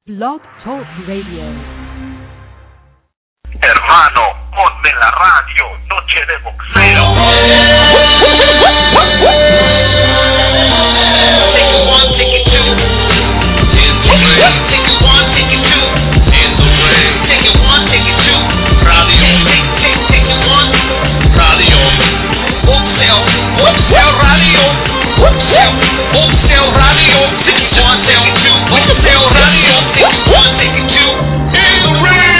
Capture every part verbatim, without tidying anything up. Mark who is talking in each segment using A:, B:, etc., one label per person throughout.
A: Blog Talk Radio.
B: Hermano, ponme la radio, noche de boxeo. Take it one, take it two. In the ring. Take it one, take it two. In the ring. Take it one, take it two. Radio. Take, take, take it one. Radio. Boxeo, boxeo radio. Boxeo, boxeo radio. Take it one, take it two. Boxeo radio. Take it one, take it two. In the ring.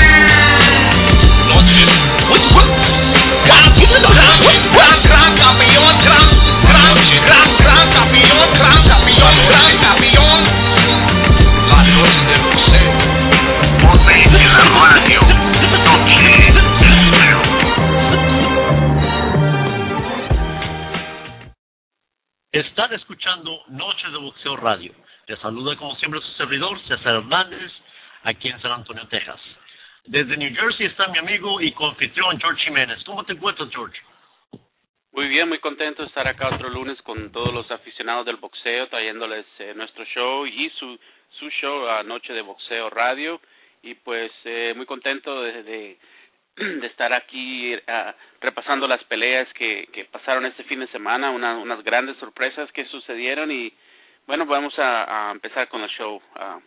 B: Gran, gran campeón, gran, gran, gran, gran campeón, gran campeón, gran campeón. La noche de boxeo. Ponme en la radio. Noche de boxeo.
C: Están escuchando Noche de Boxeo Radio. Les saluda como siempre su servidor, César Hernández, aquí en San Antonio, Texas. Desde New Jersey está mi amigo y coanfitrión George Jiménez. ¿Cómo te encuentras, George?
D: Muy bien, muy contento de estar acá otro lunes con todos los aficionados del boxeo, trayéndoles eh, nuestro show y su su show a Noche de Boxeo Radio. Y pues eh, muy contento de, de, de estar aquí uh, repasando las peleas que, que pasaron este fin de semana, una, unas grandes sorpresas que sucedieron y bueno, vamos a, a empezar con el show. Uh,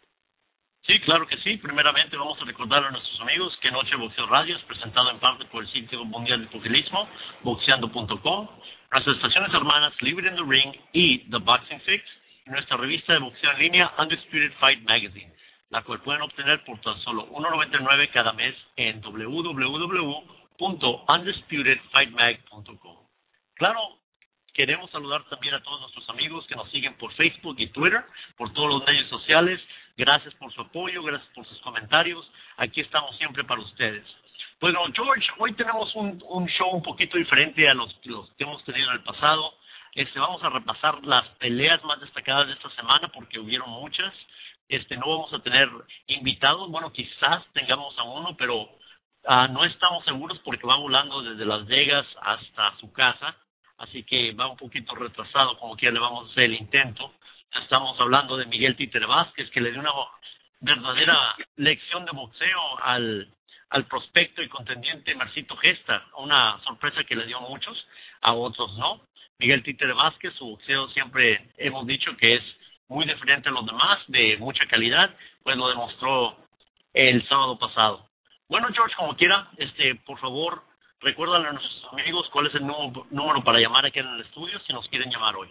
C: Sí, claro que sí. Primeramente vamos a recordar a nuestros amigos que Noche de Boxeo Radio es presentado en parte por el sitio mundial de pugilismo, boxeando punto com, nuestras estaciones hermanas Libre in the Ring y The Boxing Fix, y nuestra revista de boxeo en línea Undisputed Fight Magazine, la cual pueden obtener por tan solo uno noventa y nueve cada mes en doble u doble u doble u punto undisputed fight mag punto com. Claro, queremos saludar también a todos nuestros amigos que nos siguen por Facebook y Twitter, por todos los medios sociales. Gracias por su apoyo, gracias por sus comentarios. Aquí estamos siempre para ustedes. Bueno, George, hoy tenemos un, un show un poquito diferente a los, los que hemos tenido en el pasado. Este, vamos a repasar las peleas más destacadas de esta semana porque hubieron muchas. Este, no vamos a tener invitados. Bueno, quizás tengamos a uno, pero uh, no estamos seguros porque va volando desde Las Vegas hasta su casa. Así que va un poquito retrasado, como quiera le vamos a hacer el intento. Estamos hablando de Miguel Títere Vázquez, que le dio una verdadera lección de boxeo al, al prospecto y contendiente Mercito Gesta, una sorpresa que le dio a muchos, a otros no. Miguel Títere Vázquez, su boxeo siempre hemos dicho que es muy diferente a los demás, de mucha calidad, pues lo demostró el sábado pasado. Bueno, George, como quiera, este, por favor, recuérdale a nuestros amigos cuál es el número, número para llamar aquí en el estudio si nos quieren llamar hoy.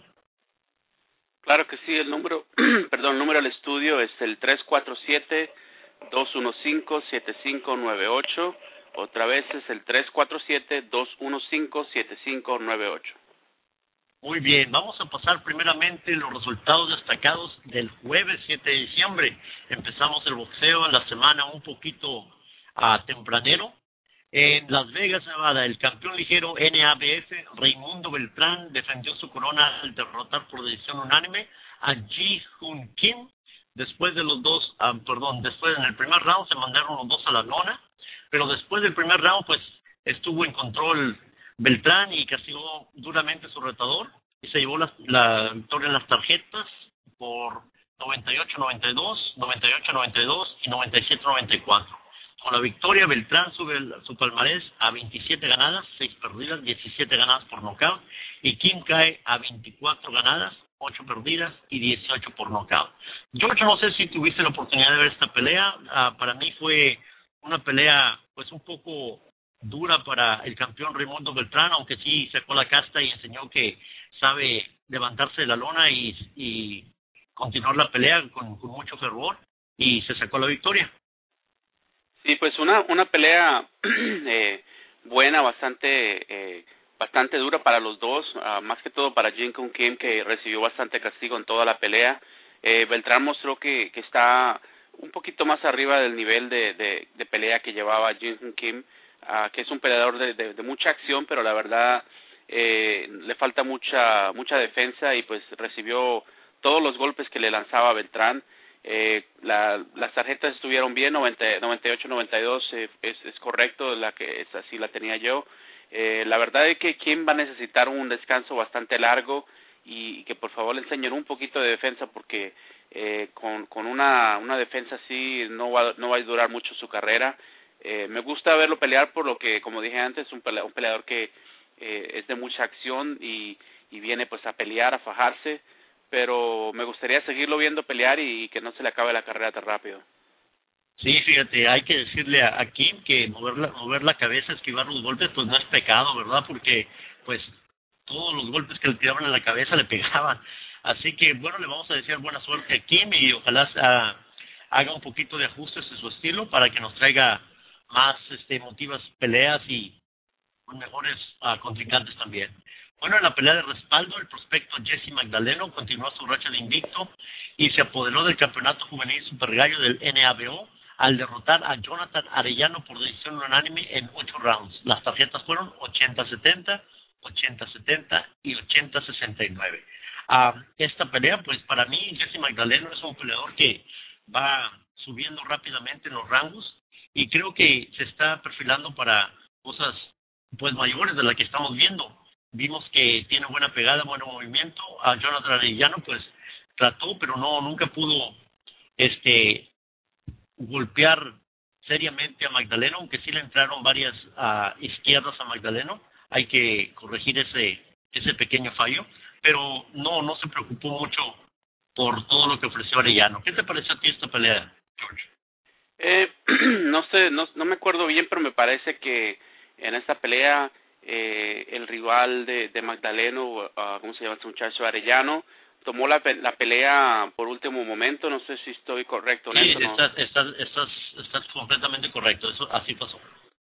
D: Claro que sí, el número, perdón, el número del estudio es el tres cuatro siete, dos uno cinco, siete cinco nueve ocho. Otra vez es el tres cuatro siete, dos uno cinco, siete cinco nueve ocho.
C: Muy bien, vamos a pasar primeramente los resultados destacados del jueves siete de diciembre. Empezamos el boxeo en la semana un poquito uh, tempranero. En Las Vegas, Nevada, el campeón ligero N A B F, Raimundo Beltrán, defendió su corona al derrotar por decisión unánime a Ji-Hoon Kim. Después de los dos, um, perdón, después en el primer round se mandaron los dos a la lona, pero después del primer round, pues, estuvo en control Beltrán y castigó duramente a su retador y se llevó la, la victoria en las tarjetas por noventa y ocho noventa y dos, noventa y ocho noventa y dos y noventa y siete noventa y cuatro. Con la victoria, Beltrán sube el, su palmarés a veintisiete ganadas, seis perdidas, diecisiete ganadas por nocaut, y Kim cae a veinticuatro ganadas, ocho perdidas y dieciocho por nocaut. George, no sé si tuviste la oportunidad de ver esta pelea. Uh, para mí fue una pelea pues un poco dura para el campeón Raimundo Beltrán, aunque sí sacó la casta y enseñó que sabe levantarse de la lona y, y continuar la pelea con, con mucho fervor, y se sacó la victoria.
D: Sí, pues una una pelea eh, buena, bastante eh, bastante dura para los dos, uh, más que todo para Ji-Hoon Kim, que recibió bastante castigo en toda la pelea. Eh, Beltrán mostró que, que está un poquito más arriba del nivel de, de, de pelea que llevaba Ji-Hoon Kim, uh, que es un peleador de, de, de mucha acción, pero la verdad eh, le falta mucha mucha defensa y pues recibió todos los golpes que le lanzaba Beltrán. Eh, la, las tarjetas estuvieron bien, noventa, noventa y ocho noventa y dos eh, es, es correcto, la que es así la tenía yo. Eh, la verdad es que Kim va a necesitar un descanso bastante largo y, y que por favor le enseñen un poquito de defensa porque eh, con con una una defensa así no va no va a durar mucho su carrera. Eh, me gusta verlo pelear por lo que, como dije antes, un peleador, un peleador que eh, es de mucha acción y, y viene pues a pelear, a fajarse, pero me gustaría seguirlo viendo pelear y, y que no se le acabe la carrera tan rápido.
C: Sí, fíjate, hay que decirle a, a Kim que mover la, mover la cabeza, esquivar los golpes, pues no es pecado, ¿verdad? Porque, pues, todos los golpes que le tiraban en la cabeza le pegaban. Así que, bueno, le vamos a desear buena suerte a Kim y ojalá uh, haga un poquito de ajustes en su estilo para que nos traiga más este, emotivas peleas y con mejores uh, contrincantes también. Bueno, en la pelea de respaldo, el prospecto Jesse Magdaleno continuó su racha de invicto y se apoderó del campeonato juvenil Super Gallo del N A B O al derrotar a Jonathan Arellano por decisión unánime en ocho rounds. Las tarjetas fueron ochenta setenta, ochenta setenta y ochenta sesenta y nueve. Uh, esta pelea, pues para mí, Jesse Magdaleno es un peleador que va subiendo rápidamente en los rangos y creo que se está perfilando para cosas pues mayores de las que estamos viendo. Vimos que tiene buena pegada, buen movimiento. A Jonathan Arellano pues trató, pero no nunca pudo este golpear seriamente a Magdaleno, aunque sí le entraron varias uh, izquierdas a Magdaleno. Hay que corregir ese ese pequeño fallo, pero no no se preocupó mucho por todo lo que ofreció Arellano. ¿Qué te pareció a ti esta pelea, George?
D: Eh, no sé, no, no me acuerdo bien, pero me parece que en esta pelea eh, el rival de, de Magdaleno, uh, ¿cómo se llama este muchacho? Arellano, tomó la, la pelea por último momento. No sé si estoy correcto en
C: sí,
D: eso, ¿no?
C: estás, estás, estás, estás completamente correcto, eso así pasó.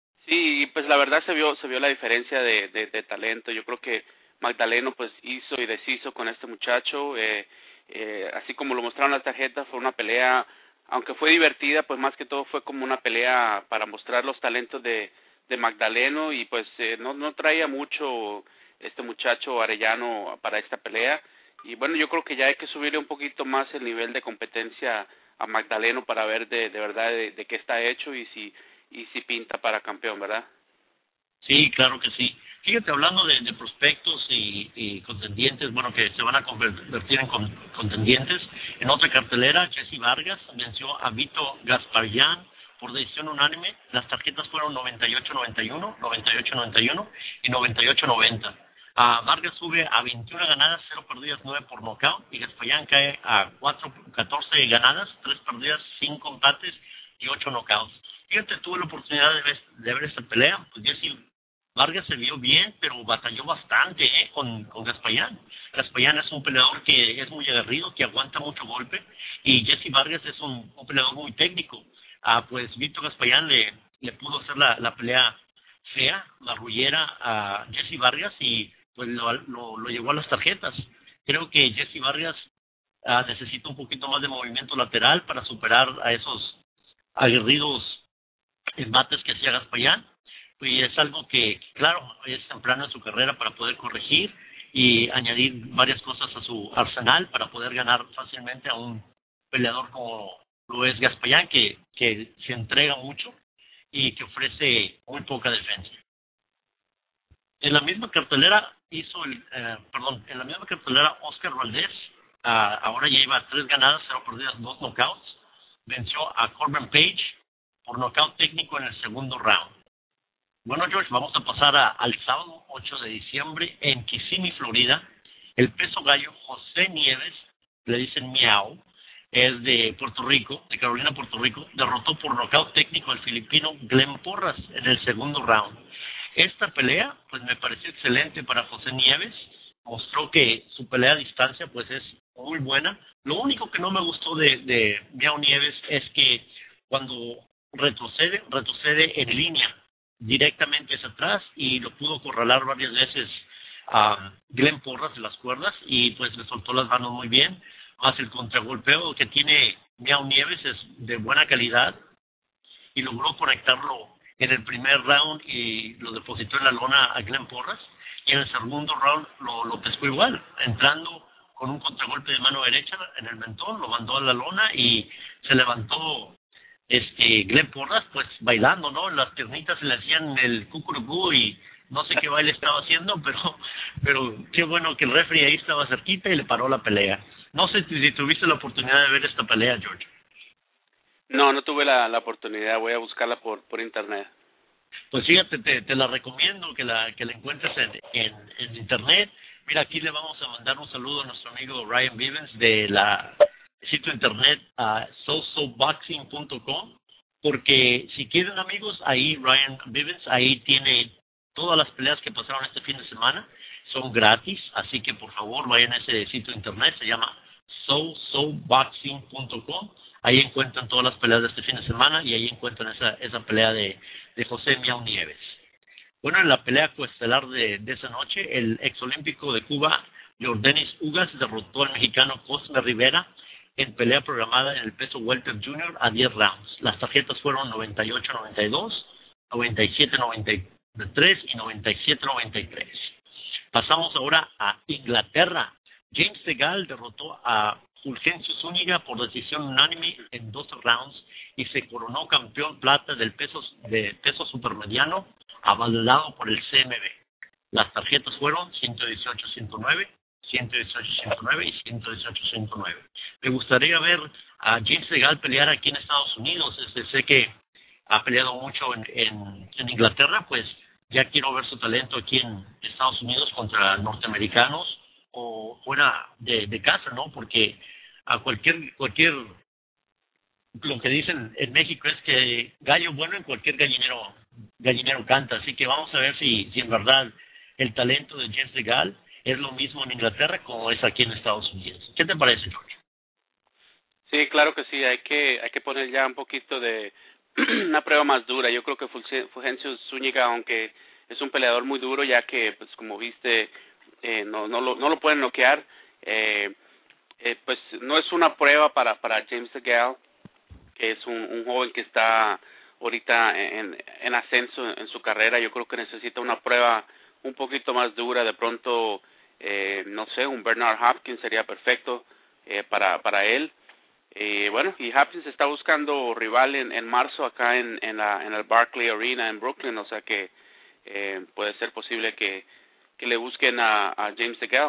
D: Sí, pues la verdad se vio se vio la diferencia de, de, de talento. Yo creo que Magdaleno pues hizo y deshizo con este muchacho, eh, eh, así como lo mostraron las tarjetas. Fue una pelea, aunque fue divertida, pues más que todo fue como una pelea para mostrar los talentos de, de Magdaleno y pues eh, no no traía mucho este muchacho Arellano para esta pelea. Y bueno, yo creo que ya hay que subirle un poquito más el nivel de competencia a Magdaleno para ver de, de verdad de, de qué está hecho y si y si pinta para campeón, ¿verdad?
C: Sí, claro que sí. Fíjate, hablando de, de prospectos y, y contendientes, bueno, que se van a convertir en con, contendientes, en otra cartelera, Jesse Vargas venció a Vito Gasparian por decisión unánime. Las tarjetas fueron noventa y ocho noventa y uno, noventa y ocho noventa y uno y noventa y ocho noventa. Uh, Vargas sube a veintiuna ganadas, cero perdidas, nueve por nocaut, y Gasparian cae a cuatro, catorce ganadas, tres perdidas, cinco empates y ocho knockouts. Fíjate, tuve la oportunidad de ver, de ver esta pelea, pues Jesse Vargas se vio bien, pero batalló bastante eh, con, con Gasparian. Gasparian es un peleador que es muy aguerrido, que aguanta mucho golpe, y Jesse Vargas es un, un peleador muy técnico. Ah, pues Vito Gasparian le, le pudo hacer la, la pelea fea, marrullera a Jesse Vargas y pues lo, lo, lo llevó a las tarjetas. Creo que Jesse Vargas ah, necesita un poquito más de movimiento lateral para superar a esos aguerridos embates que hacía Gasparian, y es algo que, claro, es temprano en su carrera para poder corregir y añadir varias cosas a su arsenal para poder ganar fácilmente a un peleador como lo es Gasparian, que, que se entrega mucho y que ofrece muy poca defensa. En la misma cartelera hizo el, eh, perdón, en la misma cartelera Oscar Valdez, uh, ahora lleva tres ganadas, cero perdidas, dos knockouts, venció a Corbin Page por nocaut técnico en el segundo round. Bueno, George, vamos a pasar a, al sábado ocho de diciembre en Kissimmee, Florida. El peso gallo José Nieves, le dicen Miau, es de Puerto Rico, de Carolina, Puerto Rico, derrotó por nocaut técnico al filipino Glenn Porras en el segundo round. Esta pelea, pues me pareció excelente para José Nieves, mostró que su pelea a distancia, pues es muy buena. Lo único que no me gustó de, de Miau Nieves es que cuando retrocede, retrocede en línea, directamente hacia atrás, y lo pudo acorralar varias veces a Glenn Porras de las cuerdas y pues le soltó las manos muy bien. Más el contragolpeo que tiene Miau Nieves es de buena calidad y logró conectarlo en el primer round y lo depositó en la lona a Glenn Porras, y en el segundo round lo, lo pescó igual, entrando con un contragolpe de mano derecha en el mentón, lo mandó a la lona y se levantó este Glenn Porras pues bailando, ¿no? Las piernitas se le hacían el cucurucú y no sé qué baile estaba haciendo, pero pero qué bueno que el referee ahí estaba cerquita y le paró la pelea. No sé si tuviste la oportunidad de ver esta pelea, George.
D: No, no tuve la, la oportunidad. Voy a buscarla por por internet.
C: Pues fíjate, te, te la recomiendo que la que la encuentres en, en, en internet. Mira, aquí le vamos a mandar un saludo a nuestro amigo Ryan Vivens de la sitio internet a so so boxing punto com, porque si quieren, amigos, ahí Ryan Vivens, ahí tiene todas las peleas que pasaron este fin de semana, son gratis, así que por favor vayan a ese sitio internet, se llama so so boxing punto com. Ahí encuentran todas las peleas de este fin de semana y ahí encuentran esa esa pelea de, de José Miau Nieves. Bueno, en la pelea coestelar de, de esa noche, el exolímpico de Cuba, Jordanis Ugas, derrotó al mexicano Cosme Rivera en pelea programada en el peso welter junior a diez rounds. Las tarjetas fueron noventa y ocho a noventa y dos, noventa y siete a noventa y tres y noventa y siete a noventa y tres. Pasamos ahora a Inglaterra. James DeGale derrotó a Fulgencio Zúñiga por decisión unánime en doce rounds y se coronó campeón plata del peso de peso supermediano, avalado por el C M B. Las tarjetas fueron ciento dieciocho a ciento nueve, ciento dieciocho a ciento nueve y ciento dieciocho a ciento nueve. Me gustaría ver a James DeGale pelear aquí en Estados Unidos. Este, sé que ha peleado mucho en, en, en Inglaterra, pues ya quiero ver su talento aquí en Estados Unidos contra norteamericanos o fuera de, de casa, ¿no? Porque a cualquier cualquier lo que dicen en México es que gallo bueno en cualquier gallinero gallinero canta, así que vamos a ver si, si en verdad el talento de James DeGale es lo mismo en Inglaterra como es aquí en Estados Unidos. ¿Qué te parece, George?
D: Sí, claro que sí, hay que hay que poner ya un poquito de una prueba más dura. Yo creo que Fulgencio Zúñiga, aunque es un peleador muy duro, ya que pues como viste eh, no no lo no lo pueden noquear, eh, eh, pues no es una prueba para para James DeGale, que es un, un joven que está ahorita en, en ascenso en su carrera. Yo creo que necesita una prueba un poquito más dura. De pronto, eh, no sé, un Bernard Hopkins sería perfecto eh, para para él. Eh, bueno, y Hopkins está buscando rival en, en marzo acá en, en, la, en el Barclays Arena en Brooklyn, o sea que eh, puede ser posible que, que le busquen a, a James DeGale.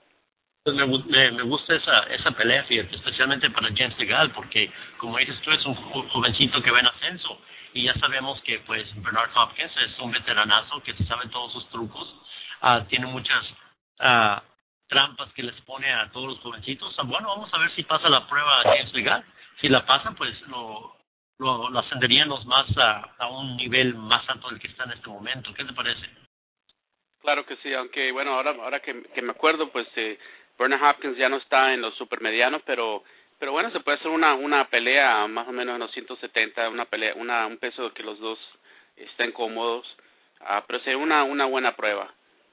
C: Pues me, me, me gusta esa esa pelea, fíjate, especialmente para James DeGale, porque como dices tú, es un jovencito que va en ascenso y ya sabemos que pues Bernard Hopkins es un veteranazo que se sabe todos sus trucos, uh, tiene muchas uh, trampas que les pone a todos los jovencitos. Uh, bueno, vamos a ver si pasa la prueba James DeGale. Si la pasa, pues lo, lo, lo ascenderíamos más a, a un nivel más alto del que está en este momento. ¿Qué te parece?
D: Claro que sí, aunque bueno, ahora ahora que, que me acuerdo, pues eh, Bernard Hopkins ya no está en los supermedianos, pero pero bueno, se puede hacer una una pelea más o menos en los ciento setenta, una pelea, una un peso que los dos estén cómodos, uh, pero sería una una buena prueba.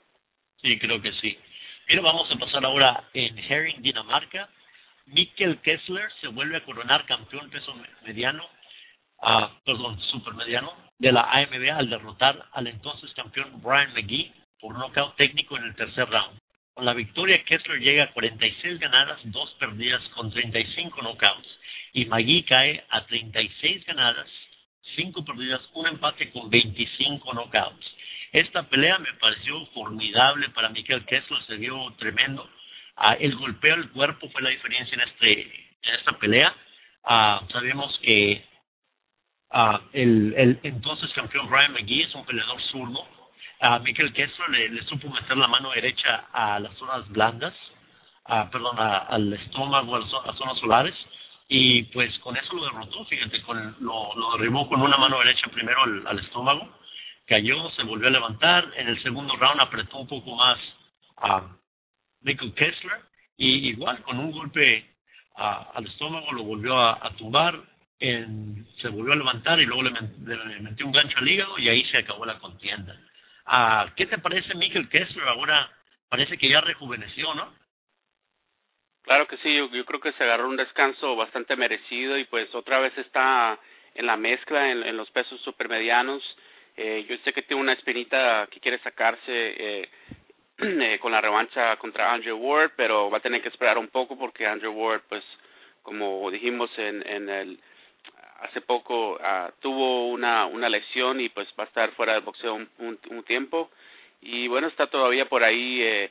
C: Sí, creo que sí. Mira, vamos a pasar ahora en Herring, Dinamarca. Mikkel Kessler se vuelve a coronar campeón peso mediano, uh, perdón, supermediano de la A M B al derrotar al entonces campeón Brian McGee por nocaut técnico en el tercer round. Con la victoria, Kessler llega a cuarenta y seis ganadas, dos perdidas con treinta y cinco knockouts. Y McGee cae a treinta y seis ganadas, cinco perdidas, un empate con veinticinco knockouts. Esta pelea me pareció formidable para Mikkel Kessler, se vio tremendo. Uh, el golpeo al cuerpo fue la diferencia en este en esta pelea. Uh, sabemos que uh, el, el entonces campeón Brian McGee es un peleador zurdo. A uh, Mikkel Kessler le, le supo meter la mano derecha a las zonas blandas, uh, perdón, a, al estómago, a las, a las zonas solares, y pues con eso lo derrotó, fíjate, con, lo, lo derribó con una mano derecha primero al, al estómago, cayó, se volvió a levantar, en el segundo round apretó un poco más a Mikkel Kessler, y igual con un golpe uh, al estómago lo volvió a, a tumbar, en, se volvió a levantar y luego le, le metió un gancho al hígado y ahí se acabó la contienda. Uh, ¿Qué te parece Mikkel Kessler? Ahora parece que ya rejuveneció, ¿no?
D: Claro que sí, yo, yo creo que se agarró un descanso bastante merecido y pues otra vez está en la mezcla en, en los pesos supermedianos. Eh, yo sé que tiene una espinita que quiere sacarse eh, eh, con la revancha contra Andrew Ward, pero va a tener que esperar un poco porque Andrew Ward, pues como dijimos en, en el hace poco uh, tuvo una una lesión y pues va a estar fuera del boxeo un, un, un tiempo y bueno, está todavía por ahí eh,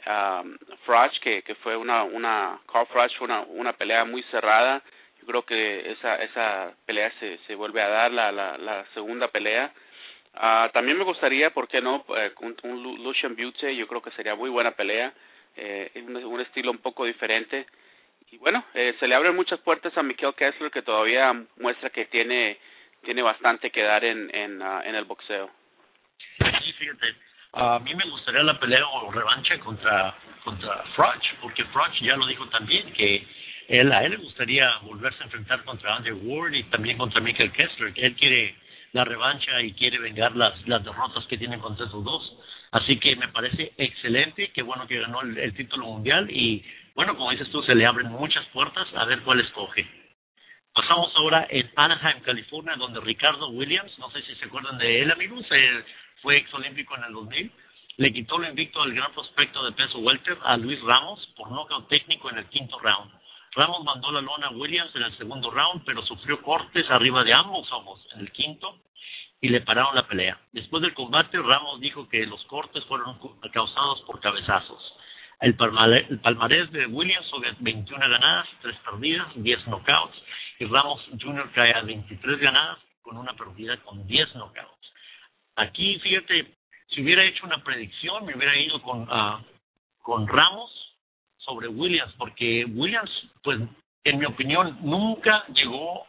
D: um, Froch, que, que fue una, una, Carl Froch fue una, una pelea muy cerrada. Yo creo que esa, esa pelea se, se vuelve a dar, la, la, la segunda pelea. Uh, también me gustaría, ¿por qué no?, eh, con un Lucian Bute, yo creo que sería muy buena pelea, eh, un, un estilo un poco diferente. Y bueno, eh, se le abren muchas puertas a Mikhail Kessler, que todavía muestra que tiene tiene bastante que dar en en, uh, en el boxeo.
C: Sí, fíjate, a mí me gustaría la pelea o revancha contra contra Froch, porque Froch ya lo dijo también, que él a él le gustaría volverse a enfrentar contra Andre Ward y también contra Mikhail Kessler, que él quiere la revancha y quiere vengar las las derrotas que tienen contra esos dos. Así que me parece excelente, qué bueno que ganó el, el título mundial y bueno, como dices tú, se le abren muchas puertas, a ver cuál escoge. Pasamos ahora en Anaheim, California, donde Ricardo Williams, no sé si se acuerdan de él, amigos, él fue exolímpico en el dos mil, le quitó lo invicto al gran prospecto de peso welter a Luis Ramos por nocaut técnico en el quinto round. Ramos mandó la lona a Williams en el segundo round, pero sufrió cortes arriba de ambos ojos en el quinto y le pararon la pelea. Después del combate, Ramos dijo que los cortes fueron causados por cabezazos. El palmarés, el palmarés de Williams son veintiuna ganadas, tres perdidas, diez knockouts, y Ramos junior cae a veintitrés ganadas con una perdida con diez knockouts. Aquí, fíjate, si hubiera hecho una predicción, me hubiera ido con, uh, con Ramos sobre Williams, porque Williams, pues, en mi opinión, nunca llegó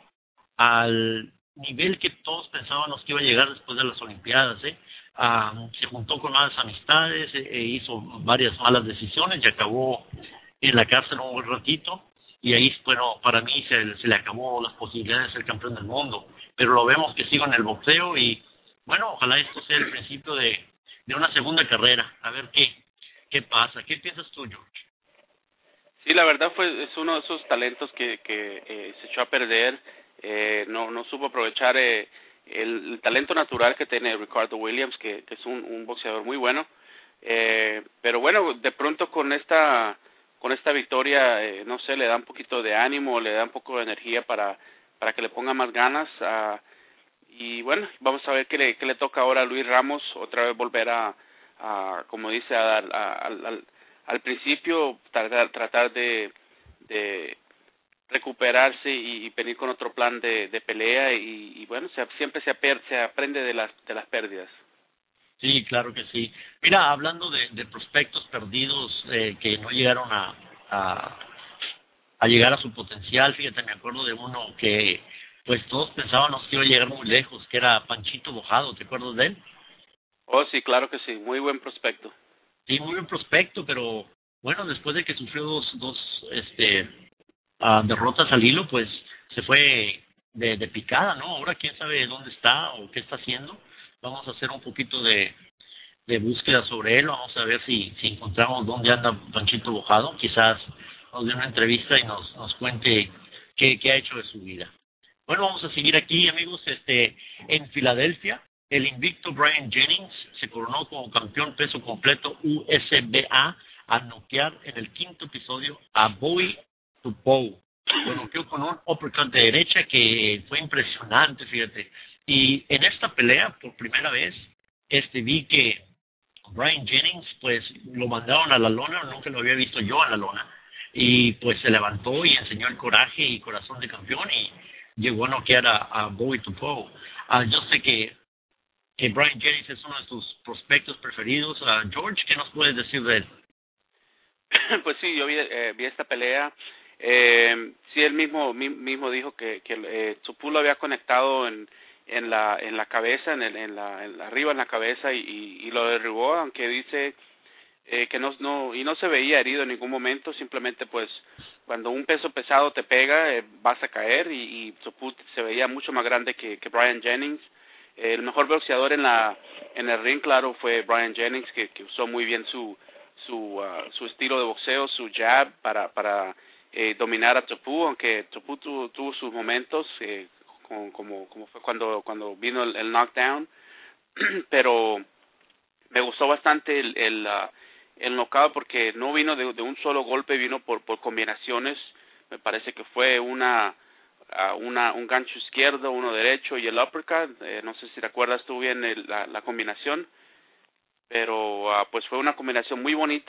C: al nivel que todos pensábamos que iba a llegar después de las Olimpiadas, ¿eh? Uh, se juntó con malas amistades, e hizo varias malas decisiones y acabó en la cárcel un buen ratito y ahí, bueno, para mí se, se le acabó las posibilidades de ser campeón del mundo, pero lo vemos que sigue en el boxeo y bueno, ojalá esto sea el principio de, de una segunda carrera, a ver qué, qué pasa. ¿Qué piensas tú, George?
D: Sí, la verdad fue es uno de esos talentos que, que eh, se echó a perder, eh, no no supo aprovechar eh, el, el talento natural que tiene Ricardo Williams, que, que es un, un boxeador muy bueno, eh, pero bueno, de pronto con esta con esta victoria, eh, no sé, le da un poquito de ánimo, le da un poco de energía para para que le ponga más ganas, uh, y bueno, vamos a ver qué le, qué le toca ahora a Luis Ramos, otra vez volver a, a como dice, a, a, a, al, al principio tratar, tratar de, de recuperarse y, y venir con otro plan de, de pelea y, y bueno, se, siempre se, aper, se aprende de las de las pérdidas.
C: Sí, claro que sí. Mira, hablando de, de prospectos perdidos eh, que no llegaron a, a a llegar a su potencial, fíjate, me acuerdo de uno que pues todos pensábamos que iba a llegar muy lejos, que era Panchito Bojado, ¿te acuerdas de él?
D: Oh, sí, claro que sí, muy buen prospecto.
C: Sí, muy buen prospecto, pero bueno, después de que sufrió dos, dos este, uh, derrotas al hilo, pues se fue de, de picada, ¿no? Ahora quién sabe dónde está o qué está haciendo. Vamos a hacer un poquito de, de búsqueda sobre él, vamos a ver si, si encontramos dónde anda Panchito Bojado, quizás nos dé una entrevista y nos, nos cuente qué, qué ha hecho de su vida. Bueno, vamos a seguir aquí, amigos. Este, en Filadelfia, el invicto Brian Jennings se coronó como campeón peso completo U S B A al noquear en el quinto episodio a Bowie Tupou. Lo noqueó con un uppercut de derecha que fue impresionante, fíjate. Y en esta pelea, por primera vez, este vi que Brian Jennings, pues lo mandaron a la lona, nunca lo había visto yo a la lona. Y pues se levantó y enseñó el coraje y corazón de campeón y llegó a noquear a, a Bowie Tupou. Uh, yo sé que, que Brian Jennings es uno de tus prospectos preferidos. Uh, George, ¿qué nos puedes decir de él?
D: Pues sí, yo vi, eh, vi esta pelea. Eh, sí, él mismo mismo dijo que, que eh, Tupou lo había conectado en en la en la cabeza, en, el, en la en arriba en la cabeza y, y, y lo derribó, aunque dice eh, que no no y no se veía herido en ningún momento, simplemente pues cuando un peso pesado te pega eh, vas a caer y, y Tupou se veía mucho más grande que, que Brian Jennings. Eh, el mejor boxeador en la en el ring, claro, fue Brian Jennings, que, que usó muy bien su su uh, su estilo de boxeo, su jab para para eh, dominar a Tupou, aunque Tupou tuvo, tuvo sus momentos eh, como, como como fue cuando cuando vino el, el knockdown, pero me gustó bastante el el, uh, el knockout porque no vino de, de un solo golpe, vino por por combinaciones. Me parece que fue una uh, una un gancho izquierdo, uno derecho y el uppercut. Eh, no sé si recuerdas tú bien el, la, la combinación, pero uh, pues fue una combinación muy bonita.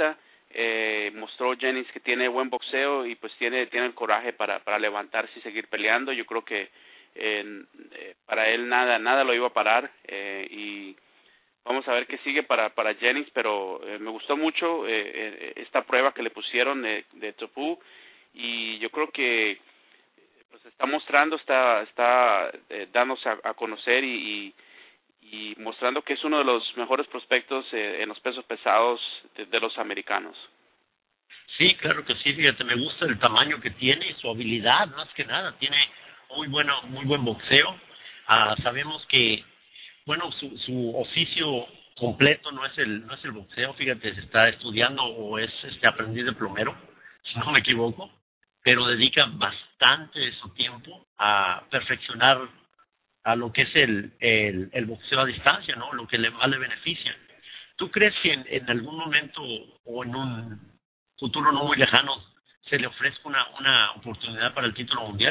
D: eh, mostró Jennings que tiene buen boxeo y pues tiene tiene el coraje para para levantarse y seguir peleando. Yo creo que eh, eh, para él nada nada lo iba a parar, eh, y vamos a ver qué sigue para para Jennings, pero eh, me gustó mucho eh, eh, esta prueba que le pusieron de, de Topou, y yo creo que pues está mostrando, está está eh, dándose a, a conocer y, y y mostrando que es uno de los mejores prospectos eh, en los pesos pesados de, de los americanos.
C: Sí, claro que sí, fíjate, me gusta el tamaño que tiene, su habilidad, más que nada, tiene muy bueno, muy buen boxeo. Ah, sabemos que, bueno, su, su oficio completo no es el no es el boxeo, fíjate, se está estudiando o es este aprendiz de plomero, si no me equivoco, pero dedica bastante de su tiempo a perfeccionar a lo que es el, el, el boxeo a distancia, ¿no? Lo que le, más le beneficia. ¿Tú crees que en, en algún momento o en un futuro no muy lejano se le ofrezca una, una oportunidad para el título mundial?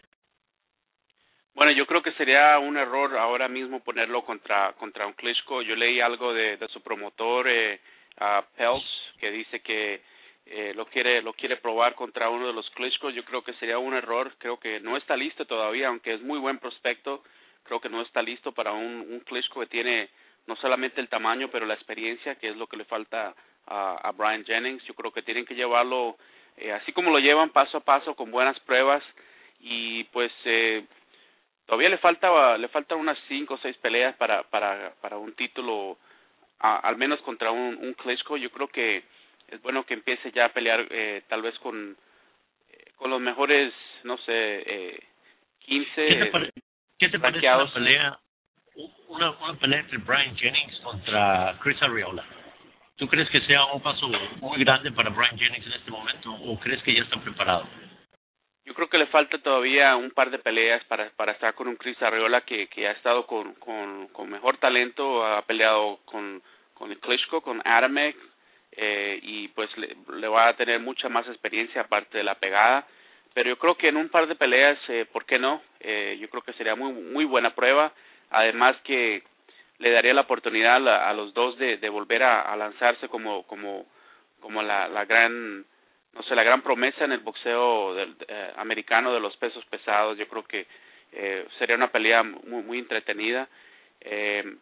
D: Bueno, yo creo que sería un error ahora mismo ponerlo contra contra un Klitschko. Yo leí algo de, de su promotor, eh, uh, Peltz, que dice que eh, lo quiere lo quiere probar contra uno de los Klitschko. Yo creo que sería un error. Creo que no está listo todavía, aunque es muy buen prospecto. Creo que no está listo para un, un Klitschko que tiene no solamente el tamaño, pero la experiencia, que es lo que le falta a, a Brian Jennings. Yo creo que tienen que llevarlo eh, así como lo llevan, paso a paso, con buenas pruebas, y pues eh, todavía le falta le faltan unas cinco o seis peleas para para para un título, a, al menos contra un, un Klitschko. Yo creo que es bueno que empiece ya a pelear eh, tal vez con eh, con los mejores, no sé, eh, quince.
C: ¿Qué te, pare ¿qué te parece una pelea una, una pelea entre Brian Jennings contra Chris Arreola? ¿Tú crees que sea un paso muy grande para Brian Jennings en este momento o crees que ya está preparado?
D: Yo creo que le falta todavía un par de peleas para para estar con un Chris Arreola que que ha estado con con con mejor talento, ha peleado con con el Klitschko, con Adamek, eh, y pues le, le va a tener mucha más experiencia aparte de la pegada. Pero yo creo que en un par de peleas, eh, ¿por qué no? Eh, yo creo que sería muy muy buena prueba. Además que le daría la oportunidad a, a los dos de, de volver a, a lanzarse como como como la, la gran, no sé, la gran promesa en el boxeo del, eh, americano de los pesos pesados. Yo creo que eh, sería una pelea muy muy entretenida. Eh,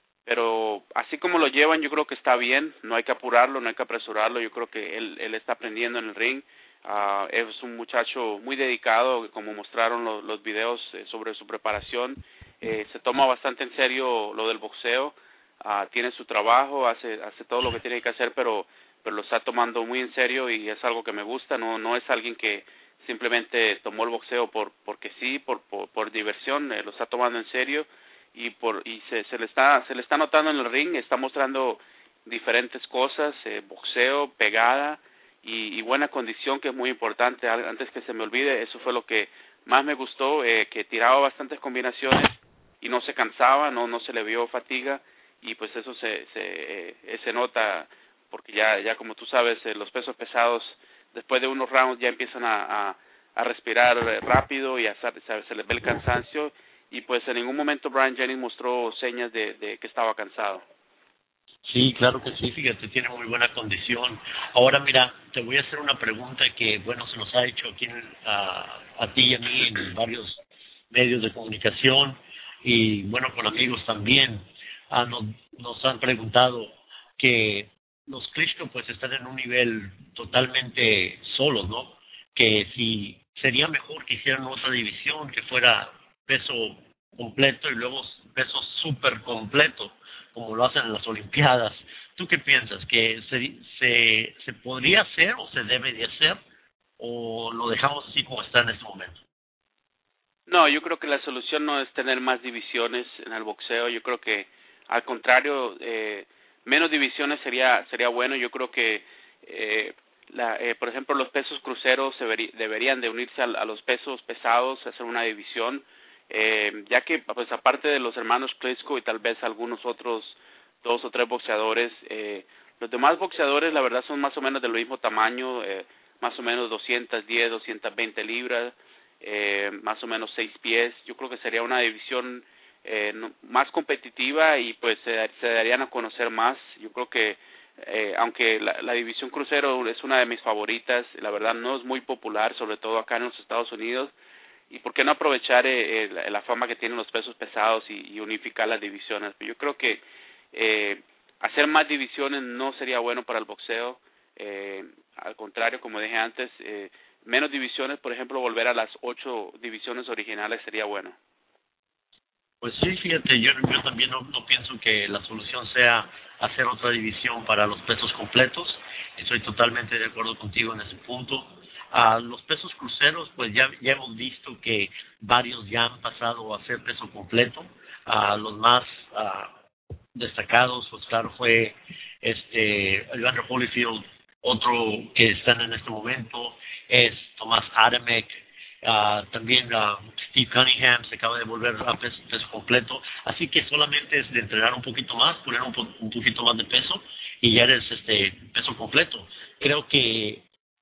D: pero así como lo llevan, yo creo que está bien. No hay que apurarlo, no hay que apresurarlo. Yo creo que él él está aprendiendo en el ring. Uh, es un muchacho muy dedicado, como mostraron los, los videos eh, sobre su preparación. Eh, se toma bastante en serio lo del boxeo, uh, tiene su trabajo, hace hace todo lo que tiene que hacer, pero pero lo está tomando muy en serio y es algo que me gusta. No no es alguien que simplemente tomó el boxeo por porque sí, por por, por diversión. Eh, lo está tomando en serio y por y se se le está se le está notando en el ring. Está mostrando diferentes cosas, eh, boxeo, pegada y, y buena condición, que es muy importante. Antes que se me olvide, eso fue lo que más me gustó, eh, que tiraba bastantes combinaciones y no se cansaba, no no se le vio fatiga, y pues eso se se eh, se nota porque ya ya como tú sabes, eh, los pesos pesados después de unos rounds ya empiezan a a, a respirar rápido y a, se, se les ve el cansancio, y pues en ningún momento Brian Jennings mostró señas de, de que estaba cansado.
C: Sí, claro que sí, fíjate, tiene muy buena condición. Ahora mira, te voy a hacer una pregunta que, bueno, se nos ha hecho aquí en, a, a ti y a mí en varios medios de comunicación y, bueno, con amigos también. Ah, nos, nos han preguntado que los Klitschko pues están en un nivel totalmente solos, ¿no? Que si sería mejor que hicieran otra división, que fuera peso completo y luego peso súper completo, como lo hacen en las Olimpiadas. ¿Tú qué piensas? ¿Que se, se, se podría hacer o se debe de hacer o lo dejamos así como está en este momento?
D: No, yo creo que la solución no es tener más divisiones en el boxeo. Yo creo que al contrario, eh, menos divisiones sería sería bueno. Yo creo que eh, la, eh, por ejemplo, los pesos cruceros deberí, deberían de unirse a, a los pesos pesados, hacer una división, eh, ya que pues aparte de los hermanos Klitschko y tal vez algunos otros dos o tres boxeadores, eh, los demás boxeadores la verdad son más o menos del mismo tamaño, eh, más o menos doscientas diez, doscientas veinte libras, eh, más o menos seis pies. Yo creo que sería una división eh, no, más competitiva y pues se, se darían a conocer más. Yo creo que eh, aunque la, la división crucero es una de mis favoritas, la verdad no es muy popular, sobre todo acá en los Estados Unidos, y por qué no aprovechar eh, eh, la fama que tienen los pesos pesados y, y unificar las divisiones. Yo creo que eh, hacer más divisiones no sería bueno para el boxeo, eh, al contrario, como dije antes, eh, menos divisiones, por ejemplo, volver a las ocho divisiones originales sería bueno.
C: Pues sí, fíjate, yo, yo también no, no pienso que la solución sea hacer otra división para los pesos completos. Estoy totalmente de acuerdo contigo en ese punto. A los pesos cruceros, pues ya, ya hemos visto que varios ya han pasado a hacer peso completo. A los más uh, destacados, pues claro, fue este Evander Holyfield. Otro que están en este momento es Tomás Adamek. Uh, también uh, Steve Cunningham se acaba de volver a peso, peso completo, así que solamente es de entrenar un poquito más, poner un, po- un poquito más de peso y ya eres este peso completo. Creo que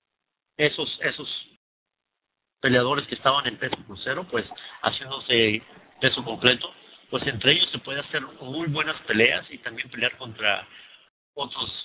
C: esos esos peleadores que estaban en peso crucero, pues haciéndose peso completo, pues entre ellos se puede hacer muy buenas peleas y también pelear contra otros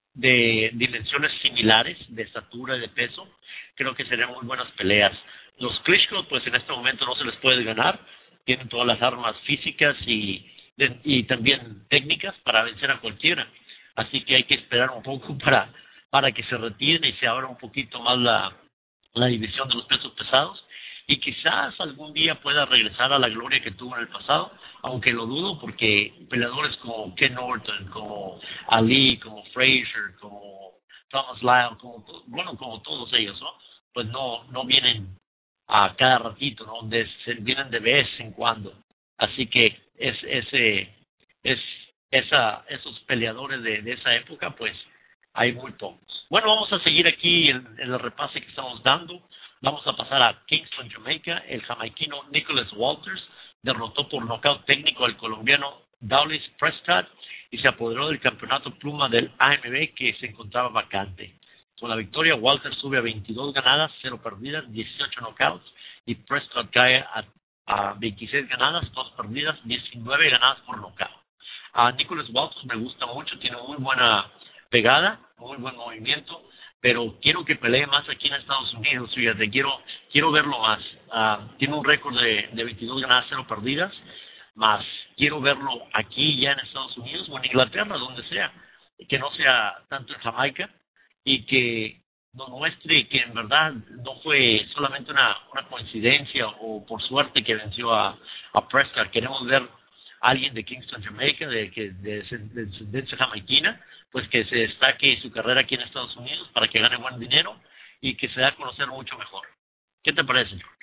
C: de dimensiones similares, de estatura y de peso. Creo que serían muy buenas peleas. Los Klitschko, pues en este momento no se les puede ganar, tienen todas las armas físicas y, de, y también técnicas para vencer a cualquiera, así que hay que esperar un poco para, para que se retiren y se abra un poquito más la, la división de los pesos pesados, y quizás algún día pueda regresar a la gloria que tuvo en el pasado, aunque lo dudo porque peleadores como Ken Norton, como Ali, como Frazier, como Thomas Lyle, como bueno, como todos ellos, ¿no? Pues no no vienen a cada ratito, ¿no? De, vienen de vez en cuando. Así que es ese es esa esos peleadores de, de esa época, pues hay muy pocos. Bueno, vamos a seguir aquí en, en el repase que estamos dando. Vamos a pasar a Kingston, Jamaica. El jamaiquino Nicholas Walters derrotó por nocaut técnico al colombiano Dawlis Prescott y se apoderó del campeonato pluma del A M B que se encontraba vacante. Con la victoria, Walters sube a veintidós ganadas, cero perdidas, dieciocho knockouts, y Prescott cae a, a veintiséis ganadas, dos perdidas, diecinueve ganadas por nocaut. A Nicholas Walters me gusta mucho, tiene muy buena pegada, muy buen movimiento, pero quiero que pelee más aquí en Estados Unidos, fíjate, quiero quiero verlo más. Uh, tiene un récord de, de veintidós ganadas, cero perdidas, más quiero verlo aquí ya en Estados Unidos o en Inglaterra, donde sea, que no sea tanto en Jamaica, y que nos muestre que en verdad no fue solamente una, una coincidencia o por suerte que venció a, a Prescott. Queremos ver a alguien de Kingston, Jamaica, de que de descendencia jamaiquina, pues que se destaque su carrera aquí en Estados Unidos para que gane buen dinero y que se dé a conocer mucho mejor. ¿Qué te parece, George?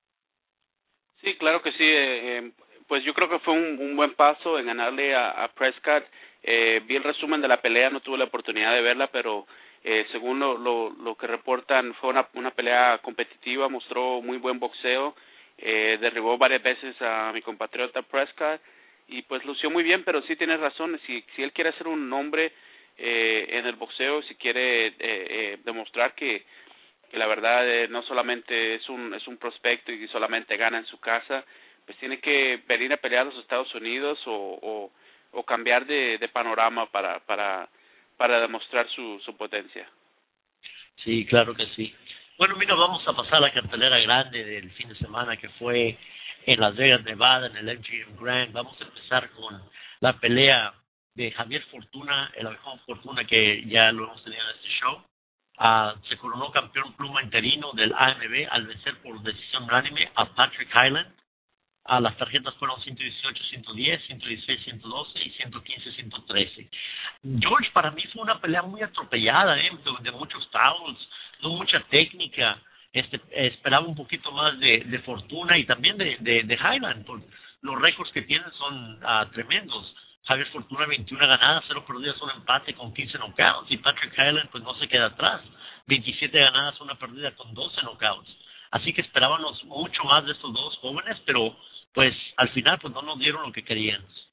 D: Sí, claro que sí. Eh, eh, pues yo creo que fue un, un buen paso en ganarle a, a Prescott. Eh, vi el resumen de la pelea, no tuve la oportunidad de verla, pero eh, según lo, lo, lo que reportan fue una, una pelea competitiva, mostró muy buen boxeo, eh, derribó varias veces a mi compatriota Prescott y pues lució muy bien, pero sí tienes razón, si, si él quiere hacer un nombre eh, en el boxeo, si quiere eh, eh, demostrar que, que la verdad eh, no solamente es un es un prospecto y solamente gana en su casa, pues tiene que venir a pelear a los Estados Unidos o, o, o cambiar de, de panorama para para para demostrar su, su potencia.
C: Sí, claro que sí. Bueno, mira, vamos a pasar a la cartelera grande del fin de semana que fue en Las Vegas, Nevada, en el M G M Grand. Vamos a empezar con la pelea de Javier Fortuna, el mejor Fortuna que ya lo hemos tenido en este show. Uh, se coronó campeón pluma interino del A M B al vencer por decisión unánime a Patrick Hyland. Uh, las tarjetas fueron ciento dieciocho, ciento diez, ciento dieciséis, ciento doce y ciento quince, ciento trece. George, para mí fue una pelea muy atropellada, ¿eh? de, de muchos fouls, no mucha técnica. Este, esperaba un poquito más de, de Fortuna y también de, de, de Hyland. Los récords que tienen son uh, tremendos. Javier Fortuna, veintiuna ganadas, cero perdidas, un empate con quince knockouts, y Patrick Hyland pues no se queda atrás, veintisiete ganadas, una perdida con doce knockouts. Así que esperábamos mucho más de estos dos jóvenes, pero pues al final pues no nos dieron lo que queríamos.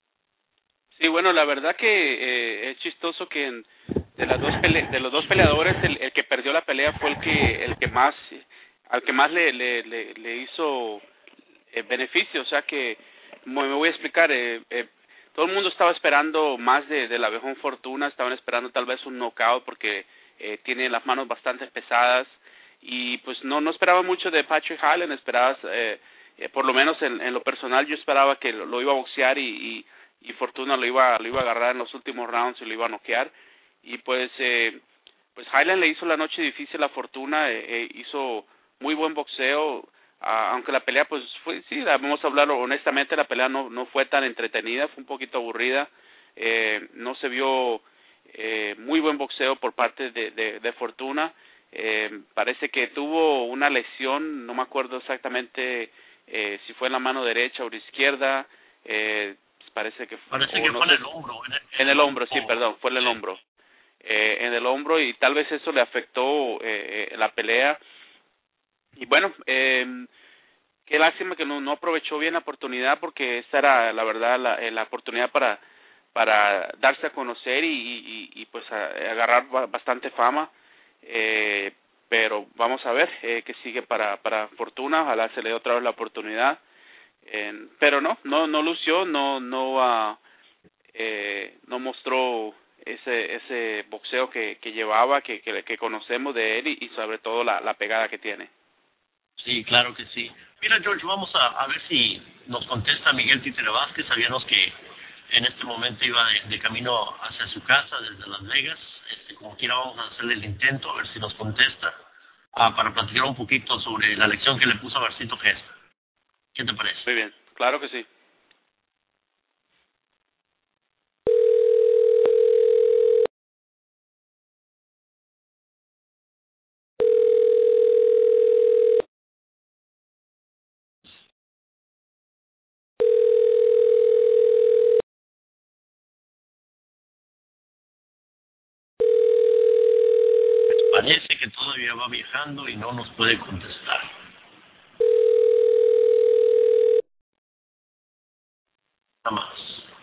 D: Sí, bueno, la verdad que eh, es chistoso que en, de las dos pele de los dos peleadores el, el que perdió la pelea fue el que el que más al que más le le le, le hizo eh, beneficio, o sea que me voy a explicar. Eh, eh, todo el mundo estaba esperando más de, de la Abejón Fortuna, estaban esperando tal vez un knockout porque eh, tiene las manos bastante pesadas y pues no no esperaba mucho de Patrick Highland, esperabas eh, eh, por lo menos en, en lo personal yo esperaba que lo, lo iba a boxear y, y, y Fortuna lo iba lo iba a agarrar en los últimos rounds y lo iba a noquear y pues eh, pues Highland le hizo la noche difícil a Fortuna, eh, eh, hizo muy buen boxeo, uh, aunque la pelea pues fue, sí, vamos a hablarlo honestamente, la pelea no no fue tan entretenida, fue un poquito aburrida, eh, no se vio eh, muy buen boxeo por parte de, de, de Fortuna, eh, parece que tuvo una lesión, no me acuerdo exactamente eh, si fue en la mano derecha o la izquierda, eh, parece que fue,
C: parece que
D: no
C: fue en
D: sé,
C: el hombro, en el,
D: en el, el hombro, sí, perdón, fue en el
C: sí.
D: hombro. Eh, en el hombro y tal vez eso le afectó eh, la pelea y bueno eh, qué lástima que no, no aprovechó bien la oportunidad porque esta era la verdad la, la oportunidad para para darse a conocer y, y, y pues a, a agarrar bastante fama eh, pero vamos a ver eh, qué sigue para para Fortuna, ojalá se le dé otra vez la oportunidad eh, pero no no no lució no no uh, eh, no mostró ese ese boxeo que, que llevaba, que, que que conocemos de él y, y sobre todo la, la pegada que tiene.
C: Sí, claro que sí. Mira, George, vamos a, a ver si nos contesta Miguel Títere Vázquez. Sabíamos que en este momento iba de, de camino hacia su casa desde Las Vegas. Este, como quiera vamos a hacerle el intento, a ver si nos contesta, ah, para platicar un poquito sobre la lección que le puso a Barcito Gesta. ¿Qué te parece?
D: Muy bien, claro que sí.
C: Parece que todavía va viajando y no nos puede contestar. Nada más.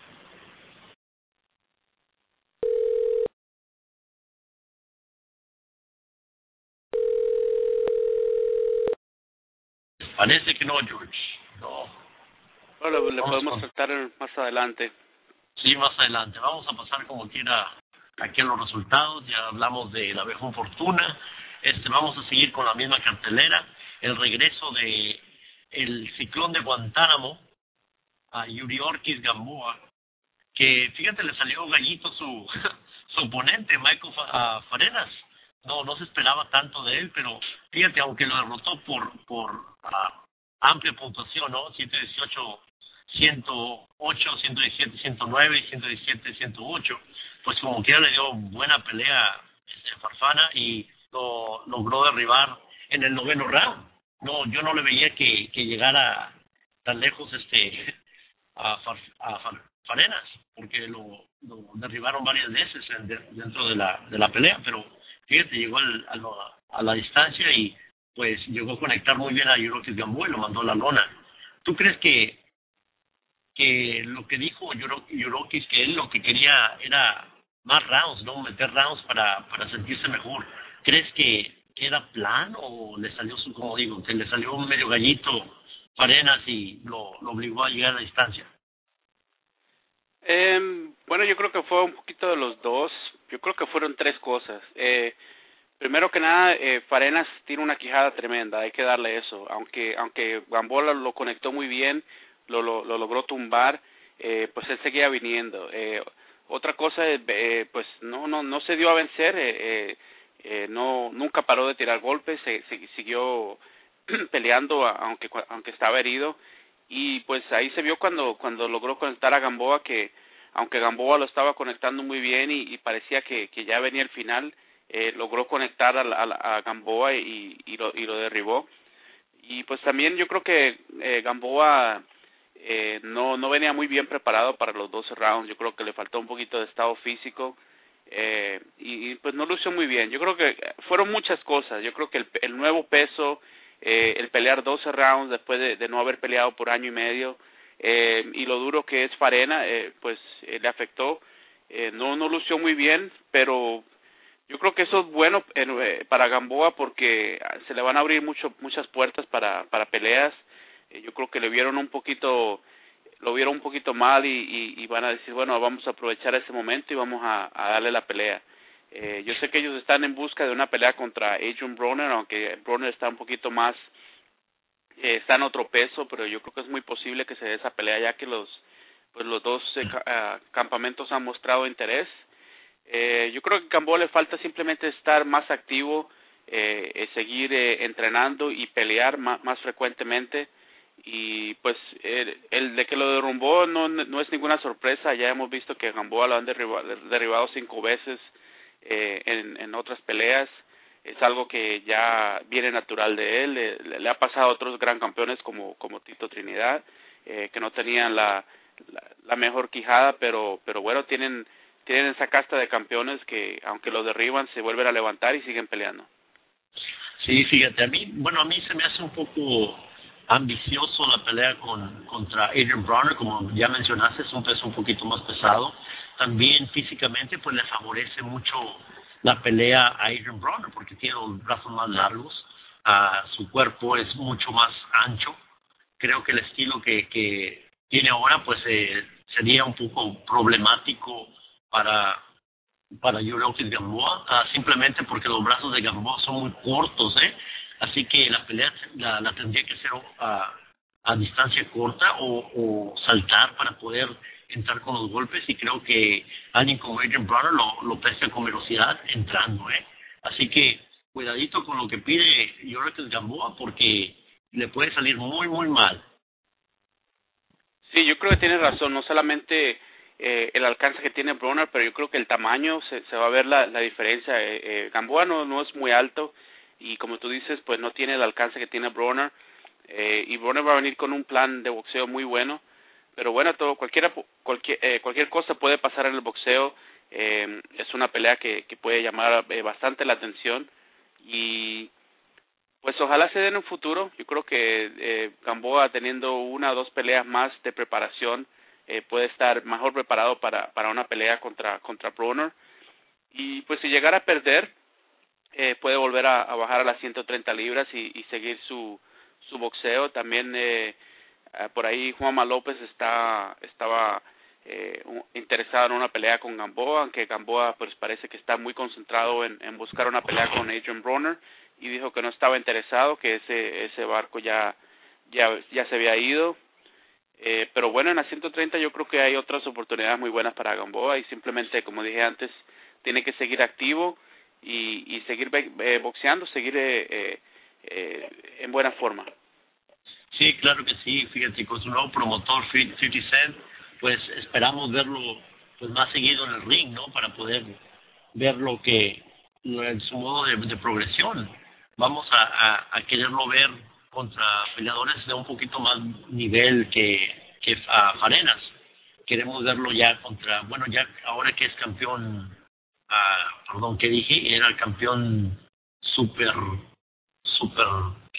C: Parece que no, George. No.
D: Bueno, le
C: Vamos
D: podemos
C: con...
D: tratar más adelante.
C: Sí, más adelante. Vamos a pasar como quiera aquí a los resultados. Ya hablamos de la Abejón Fortuna. Este, vamos a seguir con la misma cartelera. El regreso de el Ciclón de Guantánamo a Yuri Ortiz Gamboa, que fíjate le salió gallito su su oponente Michael Fa, uh, Farenas. No no se esperaba tanto de él, pero fíjate, aunque lo derrotó por por uh, amplia puntuación, ¿no? ciento dieciocho, ciento ocho, ciento diecisiete, ciento nueve, ciento diecisiete, ciento ocho, pues como quiera le dio buena pelea este, Farfana y lo logró derribar en el noveno round. No, yo no le veía que, que llegara tan lejos este a, Far, a Far, Farenas, porque lo, lo derribaron varias veces en, de, dentro de la de la pelea, pero fíjate, llegó al, a, lo, a la distancia y pues llegó a conectar muy bien a Yuri Gamboa y lo mandó a la lona. ¿Tú crees que que lo que dijo Yuri, que él lo que quería era más rounds, no meter rounds para para sentirse mejor? ¿Crees que, que era plan o le salió su, como digo, que le salió un medio gallito Farenas y lo, lo obligó a llegar a la distancia?
D: Eh, bueno, yo creo que fue un poquito de los dos. Yo creo que fueron tres cosas. Eh, primero que nada, eh, Farenas tiene una quijada tremenda, hay que darle eso. Aunque aunque Gamboa lo conectó muy bien, lo, lo, lo logró tumbar, eh, pues él seguía viniendo. Eh, otra cosa, eh, pues no no no se dio a vencer, eh, eh, eh, no nunca paró de tirar golpes, se, se siguió peleando aunque aunque estaba herido y pues ahí se vio cuando cuando logró conectar a Gamboa, que aunque Gamboa lo estaba conectando muy bien y, y parecía que, que ya venía el final, eh, logró conectar a, a, a Gamboa y, y, lo, y lo derribó. Y pues también yo creo que eh, Gamboa eh, no no venía muy bien preparado para los doce rounds, yo creo que le faltó un poquito de estado físico eh, y, y pues no lució muy bien. Yo creo que fueron muchas cosas, yo creo que el, el nuevo peso, eh, el pelear doce rounds después de, de no haber peleado por año y medio, eh, y lo duro que es Farena, eh, pues eh, le afectó, eh, no no lució muy bien, pero yo creo que eso es bueno eh, para Gamboa porque se le van a abrir mucho muchas puertas para para peleas. Eh, yo creo que le vieron un poquito lo vieron un poquito mal y, y, y van a decir, bueno, vamos a aprovechar ese momento y vamos a, a darle la pelea. Eh, yo sé que ellos están en busca de una pelea contra Adrian Broner, aunque Broner está un poquito más, eh, está en otro peso, pero yo creo que es muy posible que se dé esa pelea ya que los pues los dos eh, uh, campamentos han mostrado interés. Eh, yo creo que a Gamboa le falta simplemente estar más activo, eh, eh, seguir eh, entrenando y pelear más, más frecuentemente. Y pues el, el de que lo derrumbó no, no es ninguna sorpresa. Ya hemos visto que Gamboa lo han derribado, derribado cinco veces eh, en, en otras peleas. Es algo que ya viene natural de él. Le, le ha pasado a otros gran campeones como, como Tito Trinidad, eh, que no tenían la, la, la mejor quijada, pero, pero bueno, tienen, tienen esa casta de campeones que aunque los derriban se vuelven a levantar y siguen peleando.
C: Sí, fíjate, a mí, bueno, a mí se me hace un poco ambicioso la pelea con contra Adrian Broner, como ya mencionaste, es un peso un poquito más pesado. También físicamente pues le favorece mucho la pelea a Adrian Broner porque tiene los brazos más largos, uh, su cuerpo es mucho más ancho. Creo que el estilo que, que tiene ahora pues eh, sería un poco problemático para para Yuriorkis Gamboa, uh, simplemente porque los brazos de Gamboa son muy cortos, ¿eh? Así que la pelea la, la tendría que hacer a, a distancia corta o, o saltar para poder entrar con los golpes, y creo que alguien como Adrian Broner lo, lo pesca con velocidad entrando, ¿eh? Así que cuidadito con lo que pide Yuriorkis Gamboa porque le puede salir muy, muy mal.
D: Sí, yo creo que tienes razón, no solamente eh, el alcance que tiene Broner, pero yo creo que el tamaño se, se va a ver la, la diferencia. Eh, eh, Gamboa no, no es muy alto y como tú dices, pues no tiene el alcance que tiene Broner, eh, y Broner va a venir con un plan de boxeo muy bueno, pero bueno, todo cualquiera cualquier eh, cualquier cosa puede pasar en el boxeo. Eh, es una pelea que, que puede llamar eh, bastante la atención y pues ojalá se dé en un futuro. Yo creo que eh, Gamboa, teniendo una o dos peleas más de preparación, eh, puede estar mejor preparado para para una pelea contra contra Broner. Y pues si llegara a perder, eh, puede volver a, a bajar a las ciento treinta libras y, y seguir su su boxeo. También eh, eh, por ahí Juanma López está estaba eh, interesado en una pelea con Gamboa, aunque Gamboa pues parece que está muy concentrado en, en buscar una pelea con Adrian Broner y dijo que no estaba interesado, que ese ese barco ya ya ya se había ido. Eh, pero bueno, en la ciento treinta yo creo que hay otras oportunidades muy buenas para Gamboa y simplemente, como dije antes, tiene que seguir activo y, y seguir eh, boxeando, seguir eh, eh, eh, en buena forma.
C: Sí, claro que sí. Fíjate, con su nuevo promotor fifty Cent, pues esperamos verlo pues más seguido en el ring, ¿no? Para poder ver lo que en su modo de, de progresión. Vamos a, a, a quererlo ver contra peleadores de un poquito más nivel que, que a Farenas. Queremos verlo ya contra, bueno, ya ahora que es campeón, uh, perdón, ¿qué dije? Era el campeón super, super,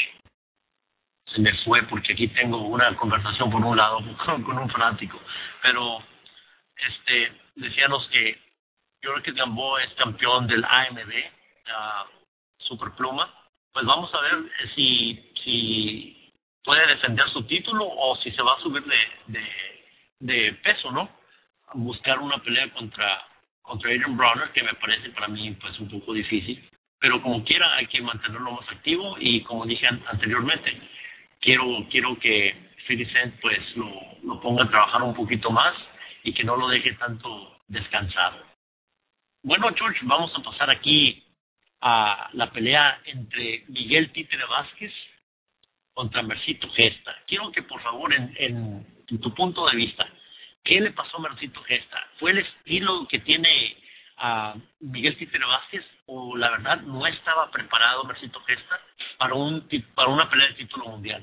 C: se me fue porque aquí tengo una conversación por un lado con, con un fanático, pero este decíamos que yo creo que Gamboa es campeón del A M B, uh, Superpluma. Pues vamos a ver si si puede defender su título o si se va a subir de, de, de peso, ¿no? A buscar una pelea contra contra Adrian Broner, que me parece para mí pues un poco difícil, pero como quiera hay que mantenerlo más activo y como dije an- anteriormente, quiero quiero que fifty Cent pues lo, lo ponga a trabajar un poquito más y que no lo deje tanto descansado. Bueno, George, vamos a pasar aquí a la pelea entre Miguel Títere Vázquez contra Mercito Gesta. Quiero que por favor, en, en, en tu punto de vista, ¿qué le pasó a Mercito Gesta? ¿Fue el estilo que tiene a Miguel Títere Vázquez o la verdad no estaba preparado Mercito Gesta para un para una pelea de título mundial?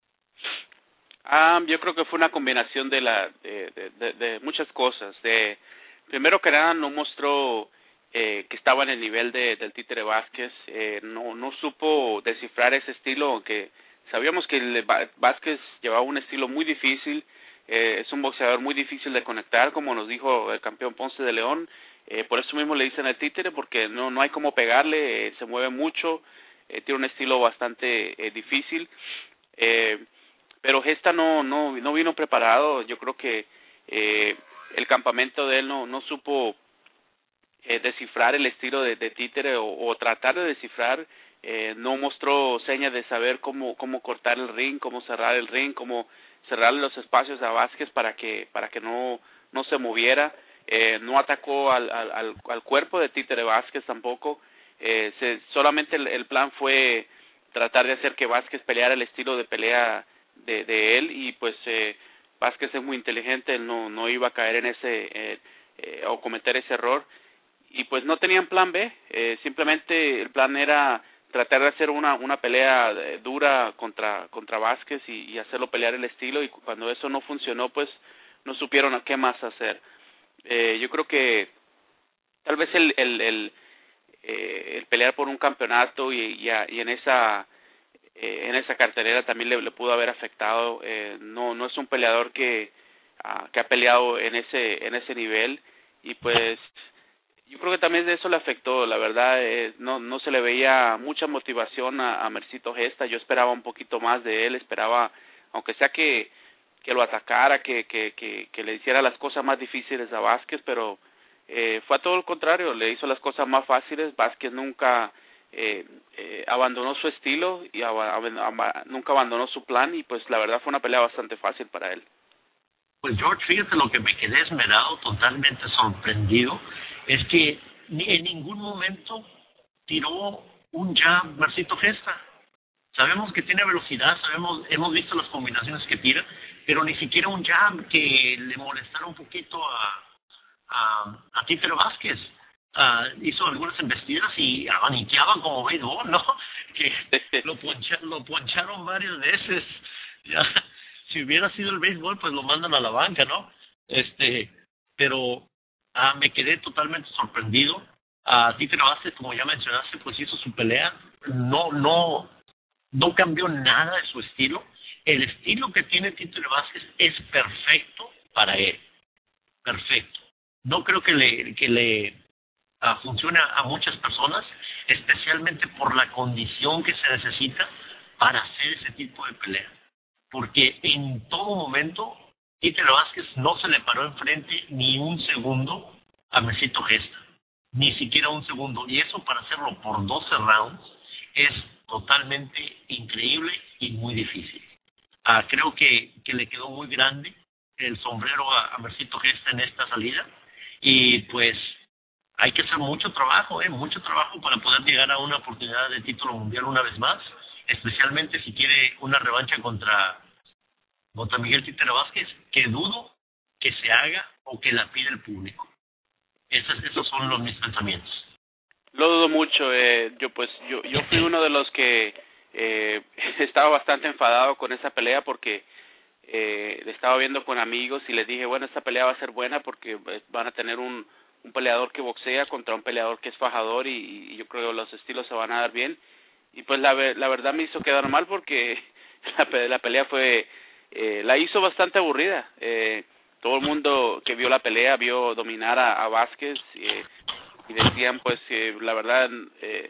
D: Ah, yo creo que fue una combinación de la de, de, de, de muchas cosas. De primero que nada no mostró eh, que estaba en el nivel de, del Títere Vázquez. Eh, no no supo descifrar ese estilo, aunque sabíamos que el Vázquez llevaba un estilo muy difícil. Eh, es un boxeador muy difícil de conectar, como nos dijo el campeón Ponce de León. Eh, por eso mismo le dicen el Títere, porque no no hay cómo pegarle. Eh, se mueve mucho. Eh, tiene un estilo bastante eh, difícil. Eh, pero Gesta no no no vino preparado. Yo creo que eh, el campamento de él no no supo eh, descifrar el estilo de, de Títere o, o tratar de descifrar. Eh, no mostró señas de saber cómo cómo cortar el ring, cómo cerrar el ring, cómo cerrar los espacios a Vázquez para que para que no no se moviera. Eh, no atacó al, al al cuerpo de Títere Vázquez tampoco. Eh, se, solamente el, el plan fue tratar de hacer que Vázquez peleara el estilo de pelea de, de él, y pues eh, Vázquez es muy inteligente, él no no iba a caer en ese eh, eh, o cometer ese error, y pues no tenían plan B. Eh, simplemente el plan era tratar de hacer una una pelea eh, dura contra contra Vázquez y, y hacerlo pelear el estilo, y cuando eso no funcionó, pues no supieron a qué más hacer. Eh, yo creo que tal vez el el el, eh, el pelear por un campeonato y, y, a, y en esa eh, en esa cartelera también le, le pudo haber afectado. Eh, no no es un peleador que uh, que ha peleado en ese en ese nivel, y pues yo creo que también de eso le afectó. La verdad, eh, no no se le veía mucha motivación a, a Mercito Gesta. Yo esperaba un poquito más de él, esperaba, aunque sea que que lo atacara, que que que, que le hiciera las cosas más difíciles a Vázquez, pero eh, fue a todo lo contrario, le hizo las cosas más fáciles. Vázquez nunca eh, eh, abandonó su estilo y ab ab nunca abandonó su plan, y pues la verdad fue una pelea bastante fácil para él.
C: Pues George, fíjate, lo que me quedé esmerado, totalmente sorprendido, es que ni en ningún momento tiró un jab Mercito Gesta. Sabemos que tiene velocidad, sabemos, hemos visto las combinaciones que tira, pero ni siquiera un jab que le molestara un poquito a a, a Títere Vázquez. Uh, hizo algunas embestidas y abaniqueaba como béisbol, ¿no? Que lo, poncha, lo poncharon varias veces. Ya, si hubiera sido el béisbol, pues lo mandan a la banca, ¿no? Este, pero uh, me quedé totalmente sorprendido. A uh, Títere Vázquez, como ya mencionaste, pues hizo su pelea. No, no, no cambió nada de su estilo. El estilo que tiene Títere Vázquez es perfecto para él. Perfecto. No creo que le, que le uh, funcione a muchas personas, especialmente por la condición que se necesita para hacer ese tipo de pelea. Porque en todo momento, Títere Vázquez no se le paró enfrente ni un segundo a Mercito Gesta. Ni siquiera un segundo. Y eso, para hacerlo por doce rounds, es totalmente increíble y muy difícil. Uh, creo que, que le quedó muy grande el sombrero a, a Mercito Gesta en esta salida. Y pues hay que hacer mucho trabajo, ¿eh? mucho trabajo para poder llegar a una oportunidad de título mundial una vez más, especialmente si quiere una revancha contra, contra Miguel Títere Vázquez, que dudo que se haga o que la pida el público. Esos, esos son los mis pensamientos.
D: Lo dudo mucho. Eh, yo pues yo yo fui uno de los que eh, estaba bastante enfadado con esa pelea, porque Eh, estaba viendo con amigos y les dije, bueno, esta pelea va a ser buena porque van a tener un, un peleador que boxea contra un peleador que es fajador, y, y yo creo que los estilos se van a dar bien. Y pues la, la verdad me hizo quedar mal, porque la, la pelea fue, eh, la hizo bastante aburrida. Eh, todo el mundo que vio la pelea vio dominar a, a Vázquez, eh, y decían pues que eh, la verdad eh,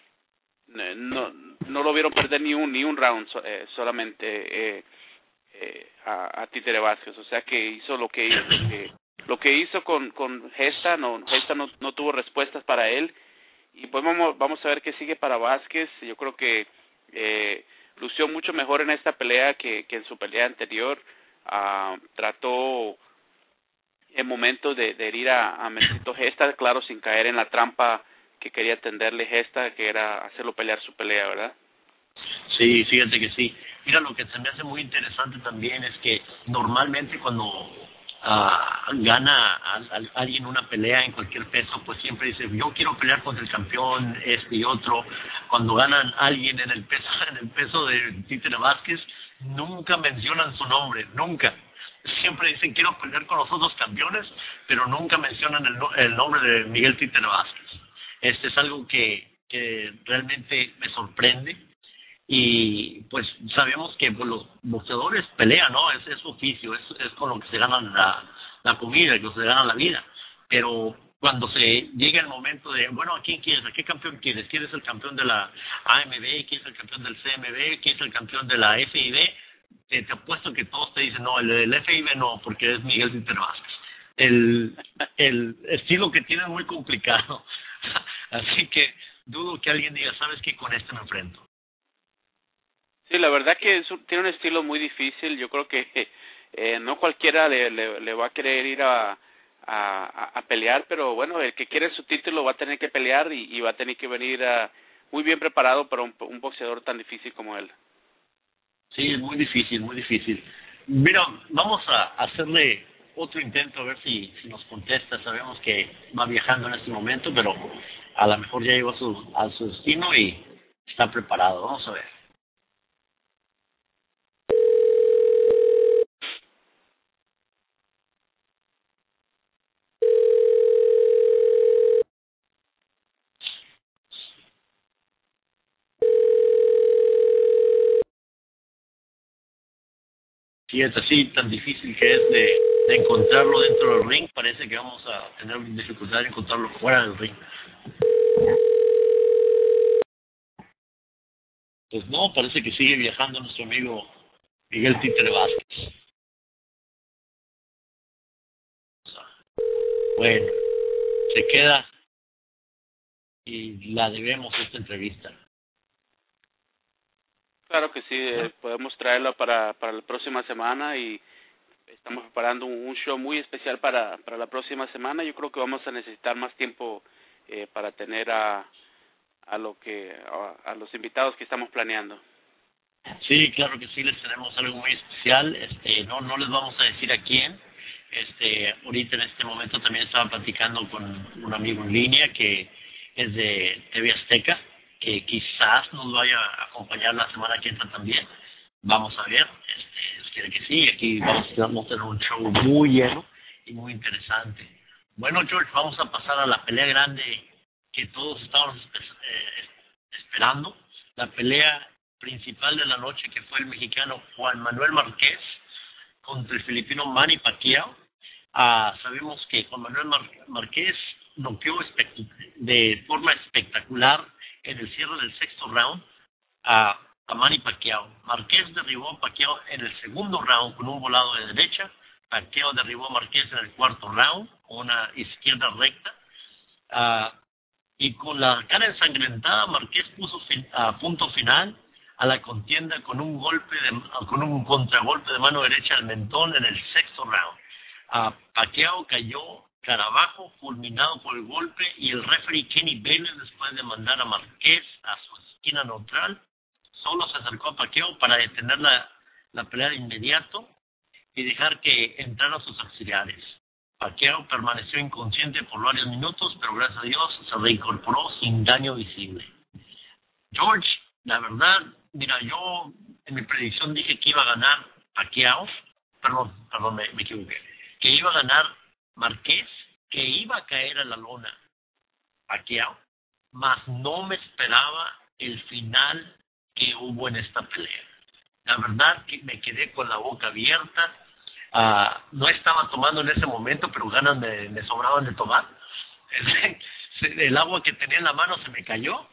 D: no no lo vieron perder ni un ni un round, eh, solamente eh, Eh, a, a Títere Vázquez. O sea que hizo lo que lo que, lo que hizo con con Gesta. No Gesta no, no tuvo respuestas para él, y pues vamos vamos a ver qué sigue para Vázquez. Yo creo que eh, lució mucho mejor en esta pelea que, que en su pelea anterior. Uh, trató en momentos de, de herir a, a Mercito Gesta, claro, sin caer en la trampa que quería tenderle Gesta, que era hacerlo pelear su pelea, ¿verdad?
C: Sí, fíjate que sí. Mira, lo que se me hace muy interesante también es que normalmente cuando uh, gana a, a alguien una pelea en cualquier peso, pues siempre dice, yo quiero pelear contra el campeón este y otro. Cuando ganan a alguien en el peso en el peso de Títere Vázquez, nunca mencionan su nombre, nunca. Siempre dicen, quiero pelear con los otros campeones, pero nunca mencionan el, el nombre de Miguel Títere Vázquez. Este es algo que, que realmente me sorprende. Y pues sabemos que pues, los boxeadores pelean, ¿no? Es, es su oficio, es, es con lo que se ganan la, la comida, que se ganan la vida. Pero cuando se llega el momento de, bueno, ¿a quién quieres? ¿A qué campeón quieres? ¿Quieres el campeón de la A M B? ¿Quieres el campeón del C M B? ¿Quieres el campeón de la F I B? te, te apuesto que todos te dicen, no, el del F I B no, porque es Miguel Títer Vázquez. El, el estilo que tiene es muy complicado. Así que dudo que alguien diga, ¿sabes qué? Con este me enfrento.
D: Sí, la verdad que es un, tiene un estilo muy difícil. Yo creo que eh, no cualquiera le, le, le va a querer ir a, a, a pelear, pero bueno, el que quiere su título va a tener que pelear y, y va a tener que venir a, muy bien preparado para un, un boxeador tan difícil como él.
C: Sí, es muy difícil, muy difícil. Mira, vamos a hacerle otro intento a ver si, si nos contesta. Sabemos que va viajando en este momento, pero a lo mejor ya llegó a su, a su destino y está preparado. Vamos a ver. Si es así, tan difícil que es de, de encontrarlo dentro del ring, parece que vamos a tener dificultad en encontrarlo fuera del ring. Pues no, parece que sigue viajando nuestro amigo Miguel Títer Vázquez. Bueno, se queda y la debemos esta entrevista.
D: Claro que sí, eh, podemos traerlo para, para la próxima semana y estamos preparando un, un show muy especial para, para la próxima semana. Yo creo que vamos a necesitar más tiempo eh, para tener a, a lo que a, a los invitados que estamos planeando.
C: Sí, claro que sí, les tenemos algo muy especial. Este, no, no les vamos a decir a quién. Este, ahorita en este momento también estaba platicando con un amigo en línea que es de T V Azteca, que quizás nos vaya a acompañar la semana que entra también. Vamos a ver, este, Dios quiere que sí. Aquí vamos, vamos a tener un show muy lleno y muy interesante. Bueno, George, vamos a pasar a la pelea grande que todos estábamos eh, esperando. La pelea principal de la noche, que fue el mexicano Juan Manuel Márquez contra el filipino Manny Pacquiao. Uh, sabemos que Juan Manuel Mar- Márquez noqueó de forma espectacular en el cierre del sexto round a, a Manny Pacquiao. Márquez derribó a Pacquiao en el segundo round con un volado de derecha. Pacquiao derribó a Márquez en el cuarto round con una izquierda recta. Uh, y con la cara ensangrentada, Márquez puso fin, uh, punto final a la contienda con un golpe de, con un contragolpe de mano derecha al mentón en el sexto round. Uh, Pacquiao cayó cara abajo, fulminado por el golpe, y el referee Kenny Bayless, después de mandar a Márquez a su esquina neutral, solo se acercó a Pacquiao para detener la, la pelea de inmediato y dejar que entraran sus auxiliares. Pacquiao permaneció inconsciente por varios minutos, pero gracias a Dios se reincorporó sin daño visible. George, la verdad, mira, yo en mi predicción dije que iba a ganar Pacquiao, perdón, perdón, me, me equivoqué, que iba a ganar Márquez, que iba a caer a la lona Pacquiao, mas no me esperaba el final que hubo en esta pelea. La verdad que me quedé con la boca abierta. Uh, no estaba tomando en ese momento, pero ganas me, me sobraban de tomar. El, el agua que tenía en la mano se me cayó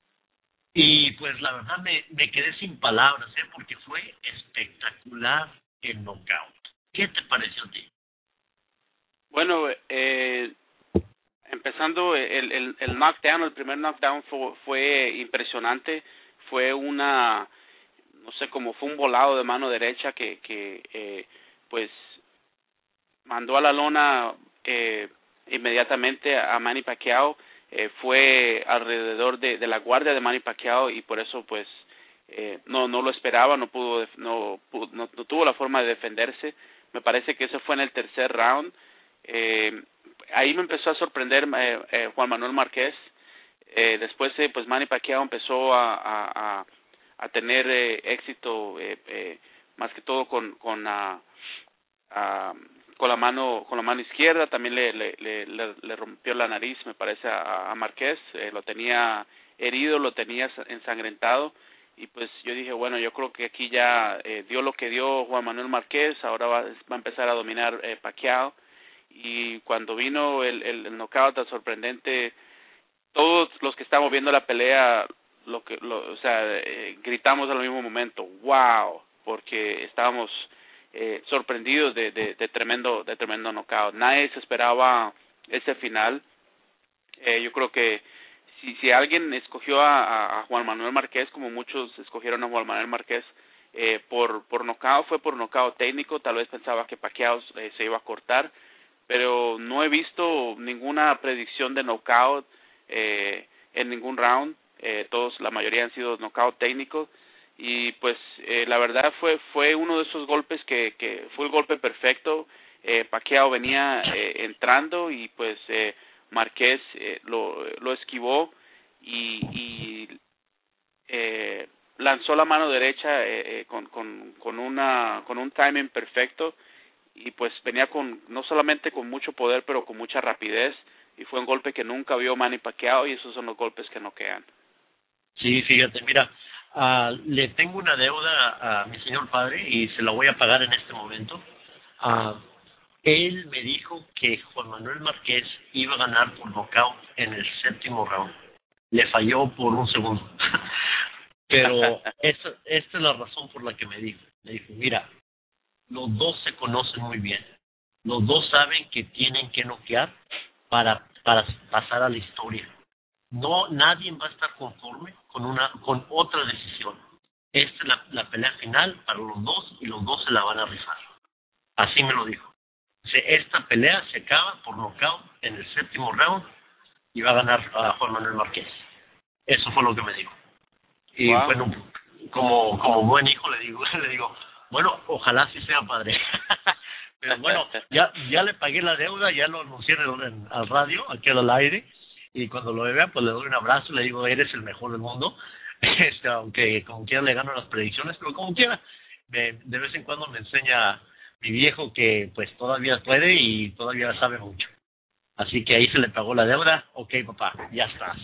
C: y pues la verdad me, me quedé sin palabras, ¿eh? Porque fue espectacular el knockout. ¿Qué te pareció a ti?
D: Bueno, eh, empezando el, el, el knockdown, el primer knockdown fue, fue impresionante. Fue una, no sé, como fue un volado de mano derecha que, que eh, pues mandó a la lona eh, inmediatamente a Manny Pacquiao. Eh, fue alrededor de, de la guardia de Manny Pacquiao y por eso pues eh, no no lo esperaba, no pudo no, pudo, no no tuvo la forma de defenderse. Me parece que eso fue en el tercer round. Eh, ahí me empezó a sorprender eh, eh, Juan Manuel Márquez. Eh, después eh, pues Manny Pacquiao empezó a a, a, a tener eh, éxito eh, eh, más que todo con con uh, uh, con la mano con la mano izquierda. También le le le, le rompió la nariz, me parece, a, a Márquez. Eh, lo tenía herido, lo tenía ensangrentado y pues yo dije, bueno, yo creo que aquí ya eh, dio lo que dio Juan Manuel Márquez. Ahora va, va a empezar a dominar eh, Pacquiao. Y cuando vino el, el, el knockout tan sorprendente, todos los que estábamos viendo la pelea, lo que, lo, o sea, eh, gritamos al mismo momento, wow, porque estábamos eh, sorprendidos de, de, de tremendo de tremendo knockout. Nadie se esperaba ese final. Eh, yo creo que si si alguien escogió a, a Juan Manuel Márquez, como muchos escogieron a Juan Manuel Márquez eh, por por knockout, fue por knockout técnico. Tal vez pensaba que Pacquiao eh, se iba a cortar, pero no he visto ninguna predicción de knockout eh, en ningún round. Eh, todos, la mayoría han sido knockout técnicos, y pues eh, la verdad fue fue uno de esos golpes que que fue el golpe perfecto. eh, Pacquiao venía eh, entrando y pues eh, Márquez eh, lo lo esquivó y, y eh, lanzó la mano derecha eh, eh, con con con una con un timing perfecto, y pues venía con no solamente con mucho poder, pero con mucha rapidez, y fue un golpe que nunca vio Manny Pacquiao, y esos son los golpes que noquean.
C: Sí, fíjate, mira, uh, le tengo una deuda a mi señor padre y se la voy a pagar en este momento. Uh, él me dijo que Juan Manuel Márquez iba a ganar por nocaut en el séptimo round. Le falló por un segundo. Pero esa, esta es la razón por la que me dijo. Me dijo, mira, los dos se conocen muy bien. Los dos saben que tienen que noquear para, para pasar a la historia. No, nadie va a estar conforme con una con otra decisión. Esta es la, la pelea final para los dos y los dos se la van a rifar. Así me lo dijo. O sea, esta pelea se acaba por nocaut en el séptimo round y va a ganar a Juan Manuel Márquez. Eso fue lo que me dijo. Y
D: wow.
C: Bueno, como como buen hijo le digo, le digo, bueno, ojalá sí sea padre. Pero bueno, ya ya le pagué la deuda, ya lo anuncié en, en, al radio, aquí al aire. Y cuando lo vea, pues le doy un abrazo y le digo, eres el mejor del mundo. Este, aunque como quiera le gano las predicciones, pero como quiera, me, de vez en cuando me enseña mi viejo que pues todavía puede y todavía sabe mucho. Así que ahí se le pagó la deuda. Ok, papá, ya estás.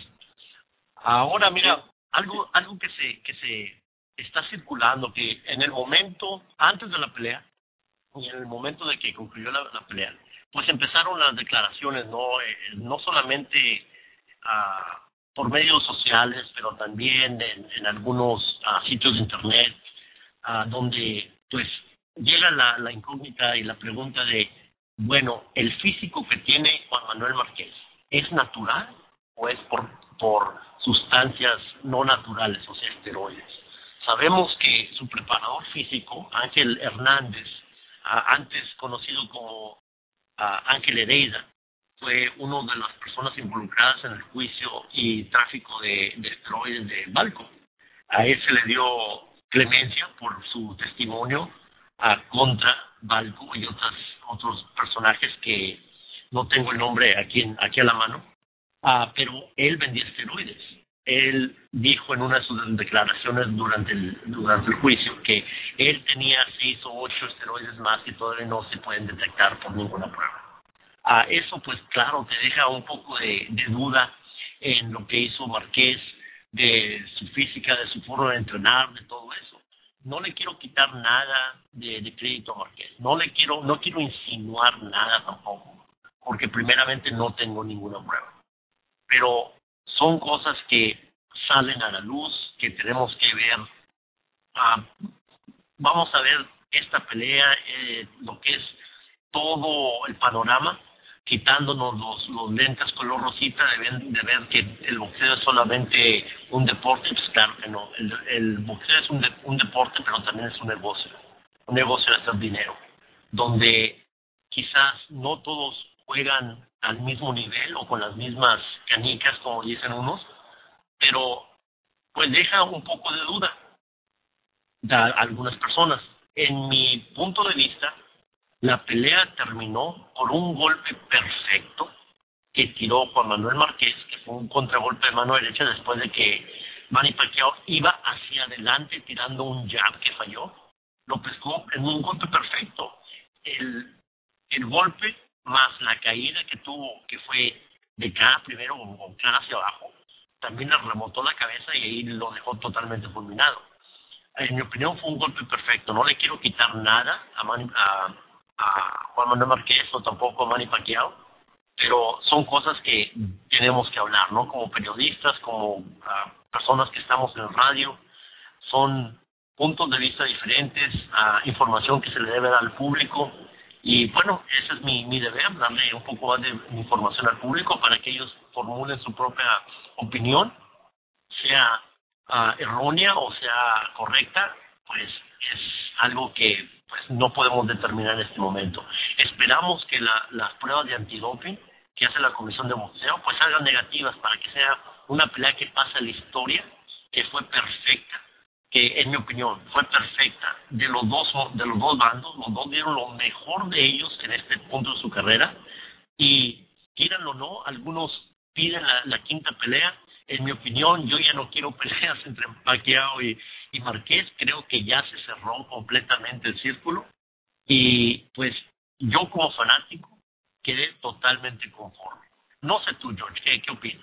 C: Ahora, mira, algo algo que se que se está circulando, que en el momento, antes de la pelea, y en el momento de que concluyó la, la pelea, pues empezaron las declaraciones, no eh, no solamente Uh, por medios sociales, pero también en, en algunos uh, sitios de internet, uh, donde pues llega la, la incógnita y la pregunta de, bueno, ¿el físico que tiene Juan Manuel Márquez es natural o es por, por sustancias no naturales, o sea, esteroides? Sabemos que su preparador físico, Ángel Hernández, uh, antes conocido como uh, Ángel Hereida, fue una de las personas involucradas en el juicio y tráfico de, de esteroides de Balco. A él se le dio clemencia por su testimonio a contra Balco y otras, otros personajes que no tengo el nombre aquí, en, aquí a la mano, ah, pero él vendía esteroides. Él dijo en una de sus declaraciones durante el, durante el juicio que él tenía seis o ocho esteroides más que todavía no se pueden detectar por ninguna prueba. Uh, eso pues claro te deja un poco de, de duda en lo que hizo Márquez, de su física, de su forma de entrenar, de todo eso. No le quiero quitar nada de, de crédito a Márquez, no le quiero, no quiero insinuar nada tampoco, porque primeramente no tengo ninguna prueba. Pero son cosas que salen a la luz, que tenemos que ver. Uh, vamos a ver esta pelea, eh, lo que es todo el panorama, quitándonos los, los lentes color rosita de ver, de ver que el boxeo es solamente un deporte. Pues claro que no, el, el boxeo es un, de, un deporte, pero también es un negocio, un negocio de hacer dinero, donde quizás no todos juegan al mismo nivel o con las mismas canicas, como dicen unos, pero pues deja un poco de duda a algunas personas. En mi punto de vista, la pelea terminó por un golpe perfecto que tiró Juan Manuel Márquez, que fue un contragolpe de mano derecha después de que Manny Pacquiao iba hacia adelante tirando un jab que falló. Lo pescó en un golpe perfecto. El, el golpe más la caída que tuvo, que fue de cara primero o cara hacia abajo, también le remontó la cabeza y ahí lo dejó totalmente fulminado. En mi opinión fue un golpe perfecto. No le quiero quitar nada a, Manny, a a Juan Manuel Márquez o tampoco a Manny Pacquiao, pero son cosas que tenemos que hablar, ¿no? Como periodistas, como uh, personas que estamos en el radio, son puntos de vista diferentes, uh, información que se le debe dar al público. Y bueno, ese es mi, mi deber, darle un poco más de información al público para que ellos formulen su propia opinión, sea uh, errónea o sea correcta, pues es algo que pues no podemos determinar en este momento. Esperamos que la, las pruebas de antidoping que hace la Comisión de Boxeo pues salgan negativas para que sea una pelea que pase a la historia, que fue perfecta, que en mi opinión fue perfecta de los dos de los dos bandos. Los dos dieron lo mejor de ellos en este punto de su carrera, y quíranlo o no, algunos piden la, la quinta pelea. En mi opinión, yo ya no quiero peleas entre Pacquiao y, y Márquez. Creo que ya se cerró completamente el círculo, y pues yo como fanático quedé totalmente conforme. No sé tú, George, ¿qué, qué opinas?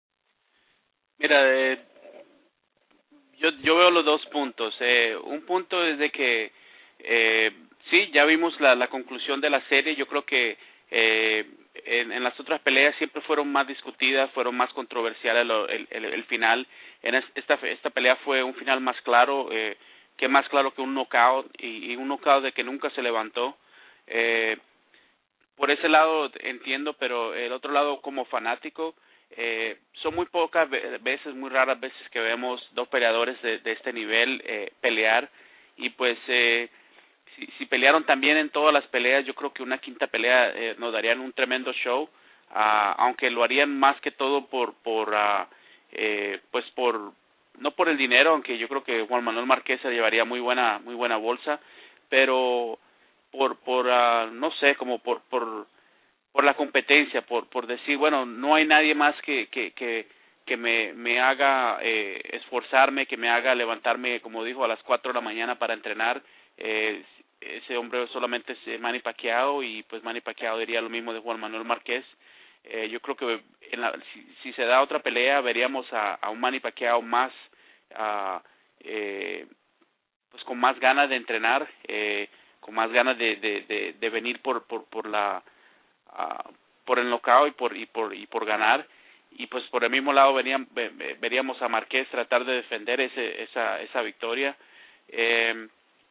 D: Mira, eh, yo yo veo los dos puntos. Eh, un punto es de que eh, sí, ya vimos la, la conclusión de la serie. Yo creo que eh, en, en las otras peleas siempre fueron más discutidas, fueron más controversiales el, el, el final. En esta esta pelea fue un final más claro, eh, que más claro que un knockout, y, y un knockout de que nunca se levantó. Eh, por ese lado entiendo, pero el otro lado como fanático, eh, son muy pocas veces, muy raras veces que vemos dos peleadores de, de este nivel eh, pelear, y pues eh, si, si pelearon también en todas las peleas, yo creo que una quinta pelea eh, nos darían un tremendo show, uh, aunque lo harían más que todo por por uh, eh, pues por no por el dinero, aunque yo creo que Juan Manuel Márquez se llevaría muy buena muy buena bolsa, pero por por uh, no sé, como por por por la competencia, por por decir, bueno, no hay nadie más que que que que me me haga eh, esforzarme, que me haga levantarme, como dijo, a las cuatro de la mañana para entrenar. Eh, ese hombre solamente es Manny Pacquiao, y pues Manny Pacquiao diría lo mismo de Juan Manuel Márquez. Eh, yo creo que en la, si, si se da otra pelea veríamos a, a un Manny Pacquiao más uh, eh, pues con más ganas de entrenar, eh, con más ganas de de de, de venir por por por la uh, por el knockout y por y por y por ganar. Y pues por el mismo lado veríamos, veríamos a Márquez tratar de defender ese esa esa victoria. Eh,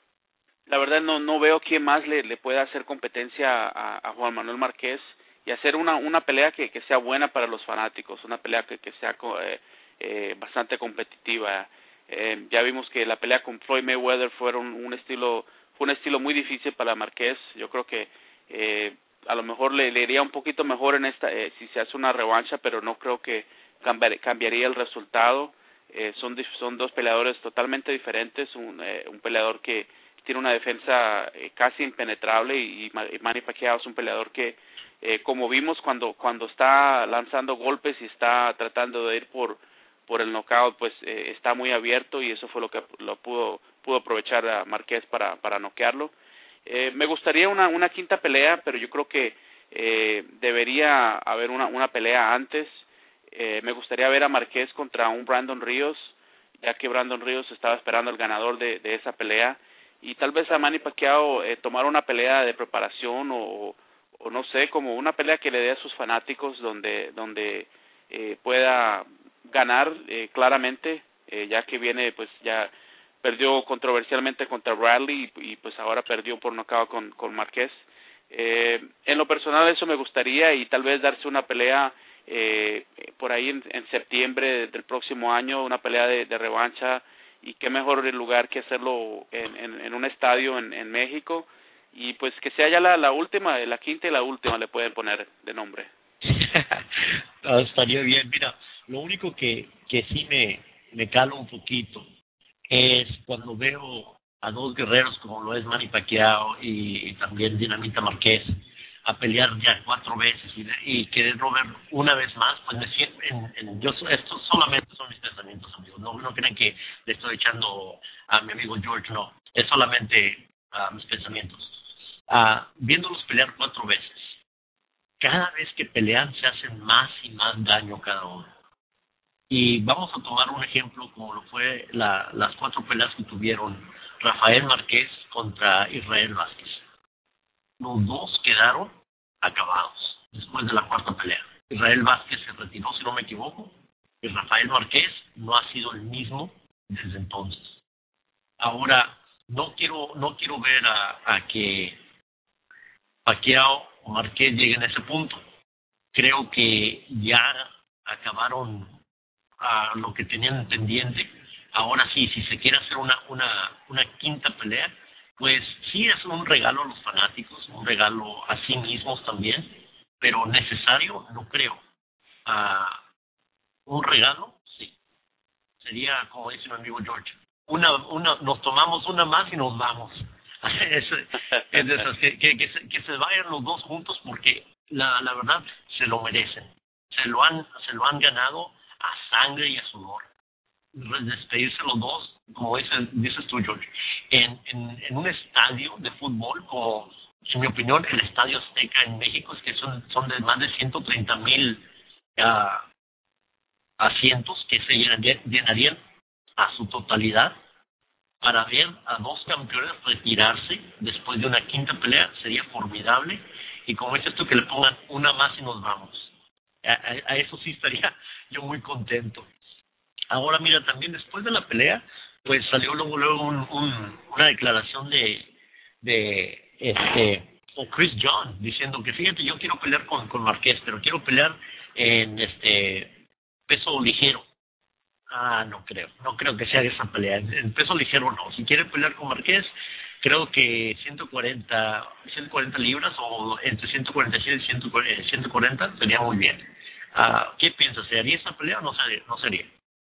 D: la verdad no no veo quién más le, le pueda hacer competencia a, a Juan Manuel Márquez, y hacer una una pelea que, que sea buena para los fanáticos, una pelea que, que sea eh, eh, bastante competitiva. Eh, ya vimos que la pelea con Floyd Mayweather fueron un estilo fue un estilo muy difícil para Márquez. Yo creo que eh, a lo mejor le, le iría un poquito mejor en esta eh, si se hace una revancha, pero no creo que cambiar, cambiaría el resultado. Eh, son son dos peleadores totalmente diferentes, un eh, un peleador que tiene una defensa eh, casi impenetrable, y, y Manny Pacquiao es un peleador que eh, como vimos cuando cuando está lanzando golpes y está tratando de ir por por el knockout, pues eh, está muy abierto, y eso fue lo que lo pudo pudo aprovechar a Márquez para para noquearlo. Eh, me gustaría una una quinta pelea, pero yo creo que eh, debería haber una una pelea antes. Eh, me gustaría ver a Márquez contra un Brandon Ríos, ya que Brandon Ríos estaba esperando el ganador de, de esa pelea, y tal vez a Manny Pacquiao eh, tomar una pelea de preparación, o, o no sé, como una pelea que le dé a sus fanáticos donde donde eh, pueda ganar eh, claramente, eh, ya que viene pues ya perdió controversialmente contra Bradley, y, y pues ahora perdió por nocaut con con Márquez. Eh, en lo personal eso me gustaría, y tal vez darse una pelea eh, por ahí en, en septiembre del próximo año, una pelea de, de revancha, y qué mejor lugar que hacerlo en, en, en un estadio en, en México, y pues que sea ya la, la última, la quinta y la última le pueden poner de nombre.
C: Ah, estaría bien. Mira, lo único que que sí me me cala un poquito es cuando veo a dos guerreros como lo es Manny Pacquiao y, y también Dinamita Márquez a pelear ya cuatro veces, y, y quererlo ver una vez más, pues me siento en, en, yo esto solamente son mis pensamientos, amigos, no no creen que le estoy echando a mi amigo George, no, es solamente uh, mis pensamientos. Uh, viéndolos pelear cuatro veces, cada vez que pelean se hacen más y más daño cada uno. Y vamos a tomar un ejemplo como lo fue la, las cuatro peleas que tuvieron Rafael Márquez contra Israel Vázquez. Los dos quedaron acabados después de la cuarta pelea. Israel Vázquez se retiró, si no me equivoco, y Rafael Márquez no ha sido el mismo desde entonces. Ahora, no quiero no quiero ver a, a que Pacquiao o Márquez lleguen a ese punto. Creo que ya acabaron a lo que tenían pendiente. Ahora sí, si se quiere hacer una una una quinta pelea, pues sí es un regalo a los fanáticos, un regalo a sí mismos también, pero necesario no creo. Ah, un regalo, sí. Sería, como dice mi amigo George, una una nos tomamos una más y nos vamos. es, es de esas, que, que, que, se, que se vayan los dos juntos, porque la, la verdad se lo merecen. Se lo han se lo han ganado a sangre y a sudor. Despedirse los dos, como dices, dices tú, George, en, en, en un estadio de fútbol, como, en mi opinión, el Estadio Azteca en México, es que son, son de más de ciento treinta mil uh, asientos que se llenarían, llenarían a su totalidad para ver a dos campeones retirarse después de una quinta pelea. Sería formidable, y como dices tú, que le pongan una más y nos vamos. A, a, a eso sí estaría yo muy contento. Ahora mira, también después de la pelea, pues salió luego, luego un, un, una declaración de de este Chris John diciendo que, fíjate, yo quiero pelear con, con Márquez, pero quiero pelear en este peso ligero. Ah, no creo, no creo que sea esa pelea. En peso ligero no. Si quiere pelear con Márquez, creo que ciento cuarenta libras, o entre ciento cuarenta y siete y ciento cuarenta sería muy bien. Ah, ¿qué piensas? ¿Se haría esa pelea o no sería? No sería?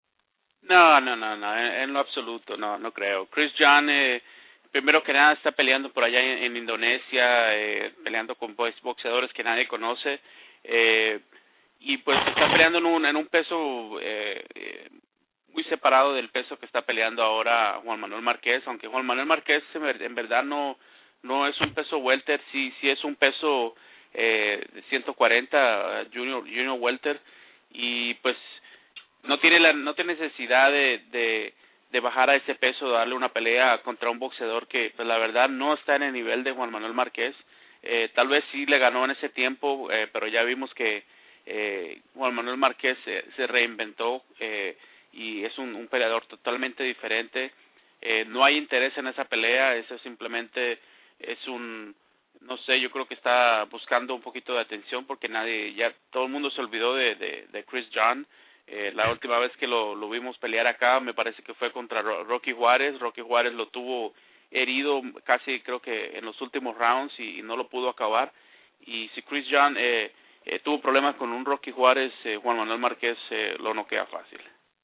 D: No, no, no, no, en, en lo absoluto, no, no creo. Chris John, eh, primero que nada, está peleando por allá en, en Indonesia, eh, peleando con boxeadores que nadie conoce, eh, y pues está peleando en un, en un peso eh, eh, muy separado del peso que está peleando ahora Juan Manuel Márquez, aunque Juan Manuel Márquez en verdad no no es un peso welter, sí sí es un peso eh, de ciento cuarenta, junior junior welter, y pues no tiene la no tiene necesidad de, de de bajar a ese peso, darle una pelea contra un boxeador que pues la verdad no está en el nivel de Juan Manuel Márquez. Eh, tal vez sí le ganó en ese tiempo, eh, pero ya vimos que eh, Juan Manuel Márquez se, se reinventó, eh, y es un, un peleador totalmente diferente. Eh, no hay interés en esa pelea, eso simplemente es un, no sé, yo creo que está buscando un poquito de atención, porque nadie, ya todo el mundo se olvidó de, de, de Chris John. Eh, la última vez que lo, lo vimos pelear acá me parece que fue contra Rocky Juárez. Rocky Juárez lo tuvo herido casi, creo que en los últimos rounds, y, y no lo pudo acabar. Y si Chris John eh, eh, tuvo problemas con un Rocky Juárez, eh, Juan Manuel Márquez eh, lo noquea fácil.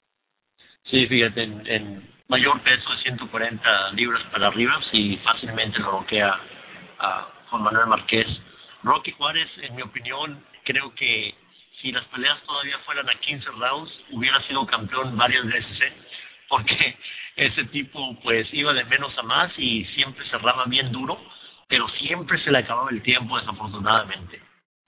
C: Sí, fíjate, en, en mayor peso de ciento cuarenta libras para arriba, sí fácilmente lo noquea a Juan Manuel Márquez. Rocky Juárez, en mi opinión, creo que si las peleas todavía fueran a quince rounds, hubiera sido campeón varias veces, ¿eh? Porque ese tipo pues iba de menos a más y siempre cerraba bien duro, pero siempre se le acababa el tiempo, desafortunadamente.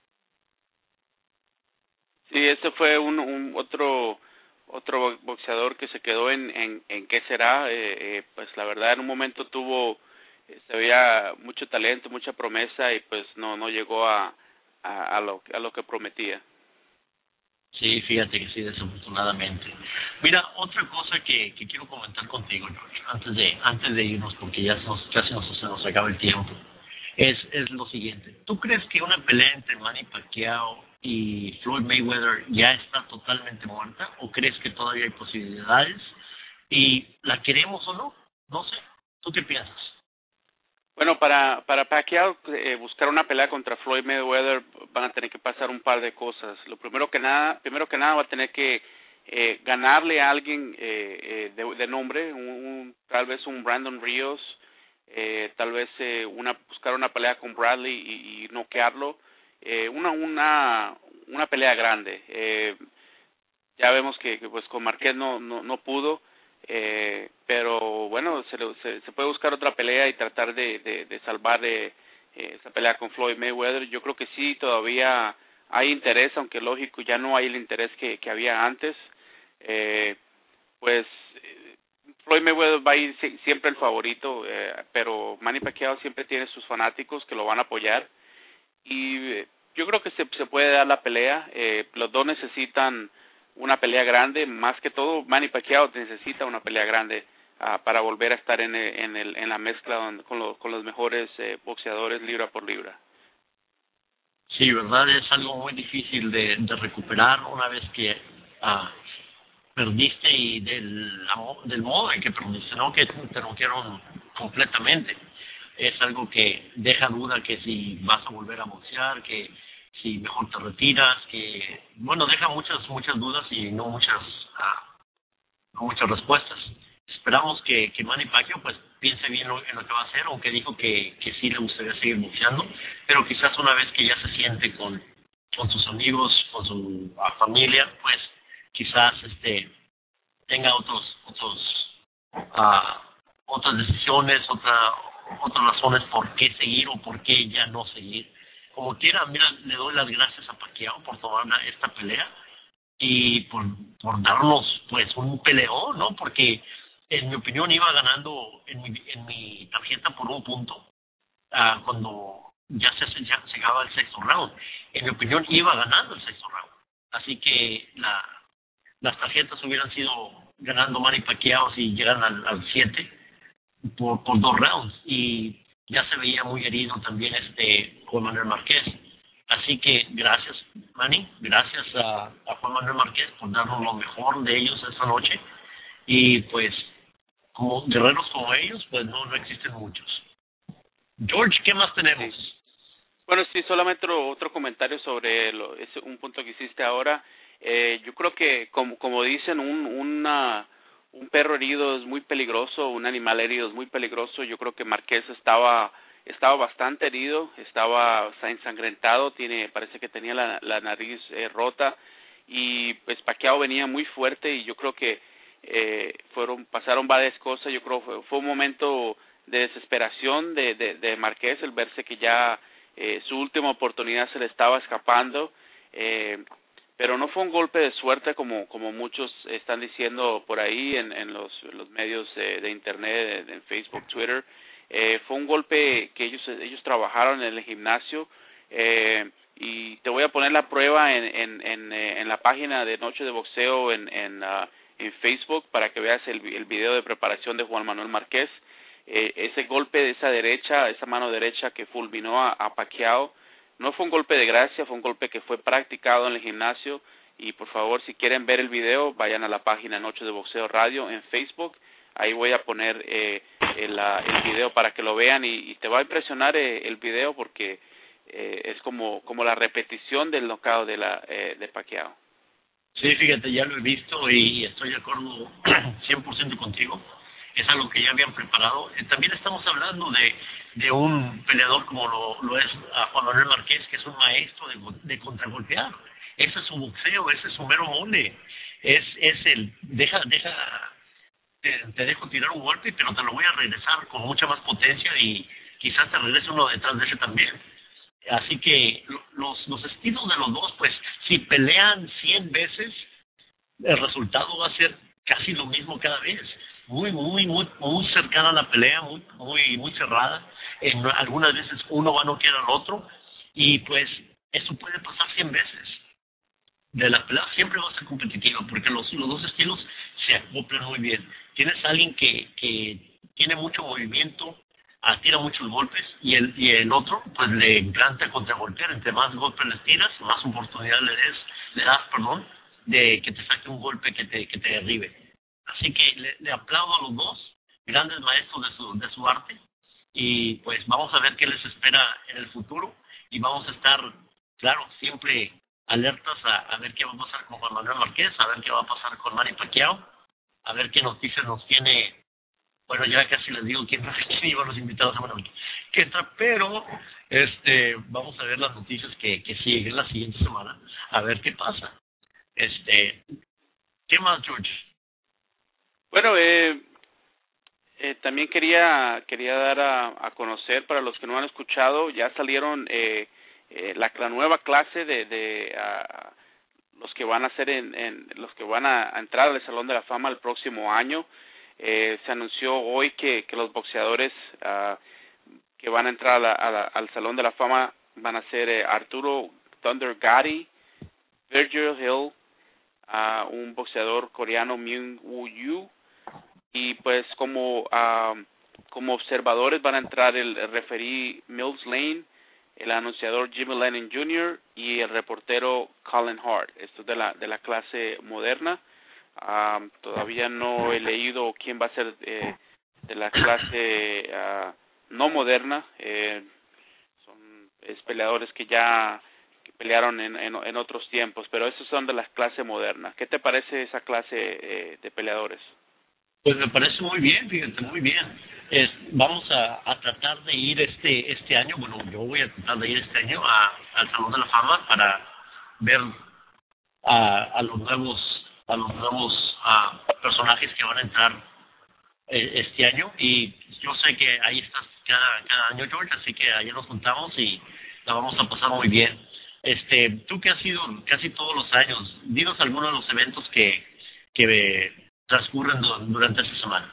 D: Sí, ese fue un, un otro otro boxeador que se quedó en en, en qué será. Eh, eh, pues la verdad en un momento tuvo, eh, se veía mucho talento, mucha promesa, y pues no no llegó a a, a lo a lo que prometía.
C: Sí, fíjate que sí, desafortunadamente. Mira, otra cosa que, que quiero comentar contigo, George, antes de antes de irnos, porque ya nos, casi nos, se nos acaba el tiempo, es es lo siguiente. ¿Tú crees que una pelea entre Manny Pacquiao y Floyd Mayweather ya está totalmente muerta, o crees que todavía hay posibilidades? ¿Y la queremos o no? No sé. ¿Tú qué piensas?
D: Bueno, para para Pacquiao eh, buscar una pelea contra Floyd Mayweather van a tener que pasar un par de cosas. Lo primero que nada, primero que nada va a tener que eh, ganarle a alguien eh, eh, de, de nombre, un, un, tal vez un Brandon Rios, eh, tal vez eh, una buscar una pelea con Bradley y, y noquearlo, eh, una una una pelea grande. Eh, ya vemos que, que pues con Márquez no no no pudo. Eh, pero bueno, se, se, se puede buscar otra pelea y tratar de, de, de salvar de, eh, esa pelea con Floyd Mayweather. Yo creo que sí, todavía hay interés, aunque lógico ya no hay el interés que, que había antes. Eh, pues eh, Floyd Mayweather va a ir siempre el favorito, eh, pero Manny Pacquiao siempre tiene sus fanáticos que lo van a apoyar, y eh, yo creo que se, se puede dar la pelea. Eh, los dos necesitan una pelea grande, más que todo Manny Pacquiao necesita una pelea grande. uh, para volver a estar en el, en, el, en la mezcla con, lo, con los mejores eh, boxeadores libra por libra.
C: Sí, verdad, es algo muy difícil de, de recuperar una vez que uh, perdiste y del, del modo en que perdiste, ¿no? Que te rompieron completamente. Es algo que deja duda que si vas a volver a boxear, que si mejor te retiras, que bueno, deja muchas muchas dudas y no muchas uh, no muchas respuestas. Esperamos que, que Manny Pacquiao pues piense bien lo, en lo que va a hacer, aunque dijo que, que sí le gustaría seguir boxeando, pero quizás una vez que ya se siente con, con sus amigos, con su uh, familia, pues quizás este tenga otros otros uh, otras decisiones, otra, otras razones por qué seguir o por qué ya no seguir. Como quiera, mira, le doy las gracias a Pacquiao por tomar una, esta pelea y por, por darnos pues un peleón, ¿no? Porque en mi opinión iba ganando en mi, en mi tarjeta por un punto uh, cuando ya se ya llegaba el sexto round. En mi opinión iba ganando el sexto round. Así que la, las tarjetas hubieran sido ganando Manny Pacquiao si llegan al, al siete por, por dos rounds, y ya se veía muy herido también este Juan Manuel Márquez. Así que gracias Manny, gracias a, a Juan Manuel Márquez por darnos lo mejor de ellos esta noche, y pues como guerreros como ellos pues no, no existen muchos. George, ¿qué más tenemos?
D: Sí. Bueno, sí, solamente otro, otro comentario sobre lo, ese, un punto que hiciste ahora. Eh, yo creo que, como, como dicen, un, una, un perro herido es muy peligroso, un animal herido es muy peligroso. Yo creo que Márquez estaba estaba bastante herido, estaba ensangrentado, tiene, parece que tenía la, la nariz eh, rota, y pues Pacquiao venía muy fuerte, y yo creo que eh, fueron pasaron varias cosas. Yo creo que fue, fue un momento de desesperación de, de, de Márquez, el verse que ya eh, su última oportunidad se le estaba escapando, eh, pero no fue un golpe de suerte como como muchos están diciendo por ahí en, en los, los medios de, de internet, en Facebook, Twitter. Eh, fue un golpe que ellos ellos trabajaron en el gimnasio, eh, y te voy a poner la prueba en en en, en la página de Noche de Boxeo en en, uh, en Facebook para que veas el, el video de preparación de Juan Manuel Márquez. Eh, ese golpe de esa derecha, esa mano derecha que fulminó a, a Pacquiao, no fue un golpe de gracia, fue un golpe que fue practicado en el gimnasio. Y por favor, si quieren ver el video, vayan a la página Noche de Boxeo Radio en Facebook. Ahí voy a poner eh, el, el video para que lo vean, y, y te va a impresionar eh, el video porque eh, es como como la repetición del knockout de la eh, de Pacquiao.
C: Sí, fíjate, ya lo he visto y estoy de acuerdo cien por ciento contigo. Es algo que ya habían preparado. Eh, también estamos hablando de, de un peleador como lo, lo es a Juan Manuel Márquez, que es un maestro de, de contragolpear. Ese es su boxeo, ese es su mero mole. Es, es el, deja, deja, te, te dejo tirar un golpe, pero te lo voy a regresar con mucha más potencia y quizás te regrese uno detrás de ese también. Así que los, los estilos de los dos, pues, si pelean cien veces, el resultado va a ser casi lo mismo cada vez. Muy, muy, muy, muy cercana a la pelea, muy, muy, muy cerrada. En, algunas veces uno va a noquear al otro, y pues eso puede pasar cien veces. De la pelea siempre va a ser competitiva, porque los, los dos estilos se acoplan muy bien. Tienes a alguien que, que tiene mucho movimiento, tira muchos golpes, y el y el otro pues le encanta contragolpear. Entre más golpes le tiras, más oportunidad le des, le das, perdón, de que te saque un golpe que te que te derribe. Así que le, le aplaudo a los dos, grandes maestros de su de su arte, y pues vamos a ver qué les espera en el futuro, y vamos a estar, claro, siempre alertas a, a ver qué va a pasar con Juan Manuel Márquez, a ver qué va a pasar con Manny Pacquiao, a ver qué noticias nos tiene. Bueno, ya casi les digo quién, quién iban los invitados a Manuel que entra, pero este vamos a ver las noticias que, que siguen la siguiente semana, a ver qué pasa. Este, ¿qué más, George?
D: Bueno, eh, eh, también quería quería dar a, a conocer para los que no han escuchado, ya salieron eh, eh, la, la nueva clase de, de uh, los que van a hacer en, en los que van a, a entrar al Salón de la Fama el próximo año. Eh, se anunció hoy que, que los boxeadores uh, que van a entrar a la, a la, al Salón de la Fama van a ser eh, Arturo Thunder Gatti, Virgil Hill, uh, un boxeador coreano, Myung Woo Yu, y pues como uh, como observadores van a entrar el, el referee Mills Lane, el anunciador Jimmy Lennon junior y el reportero Colin Hart. Esto es de la de la clase moderna. Uh, todavía no he leído quién va a ser eh, de la clase uh, no moderna. Eh, son es peleadores que ya que pelearon en, en, en otros tiempos, pero esos son de la clase moderna. ¿Qué te parece esa clase eh, de peleadores?
C: Pues me parece muy bien, fíjate, muy bien. Es, vamos a, a tratar de ir este este año, bueno, yo voy a tratar de ir este año a, al Salón de la Fama para ver a, a los nuevos a los nuevos a personajes que van a entrar eh, este año, y yo sé que ahí estás cada cada año, George, así que ahí nos juntamos y la vamos a pasar muy bien. Este, tú que has ido casi todos los años, dinos algunos de los eventos que que transcurren durante esta semana.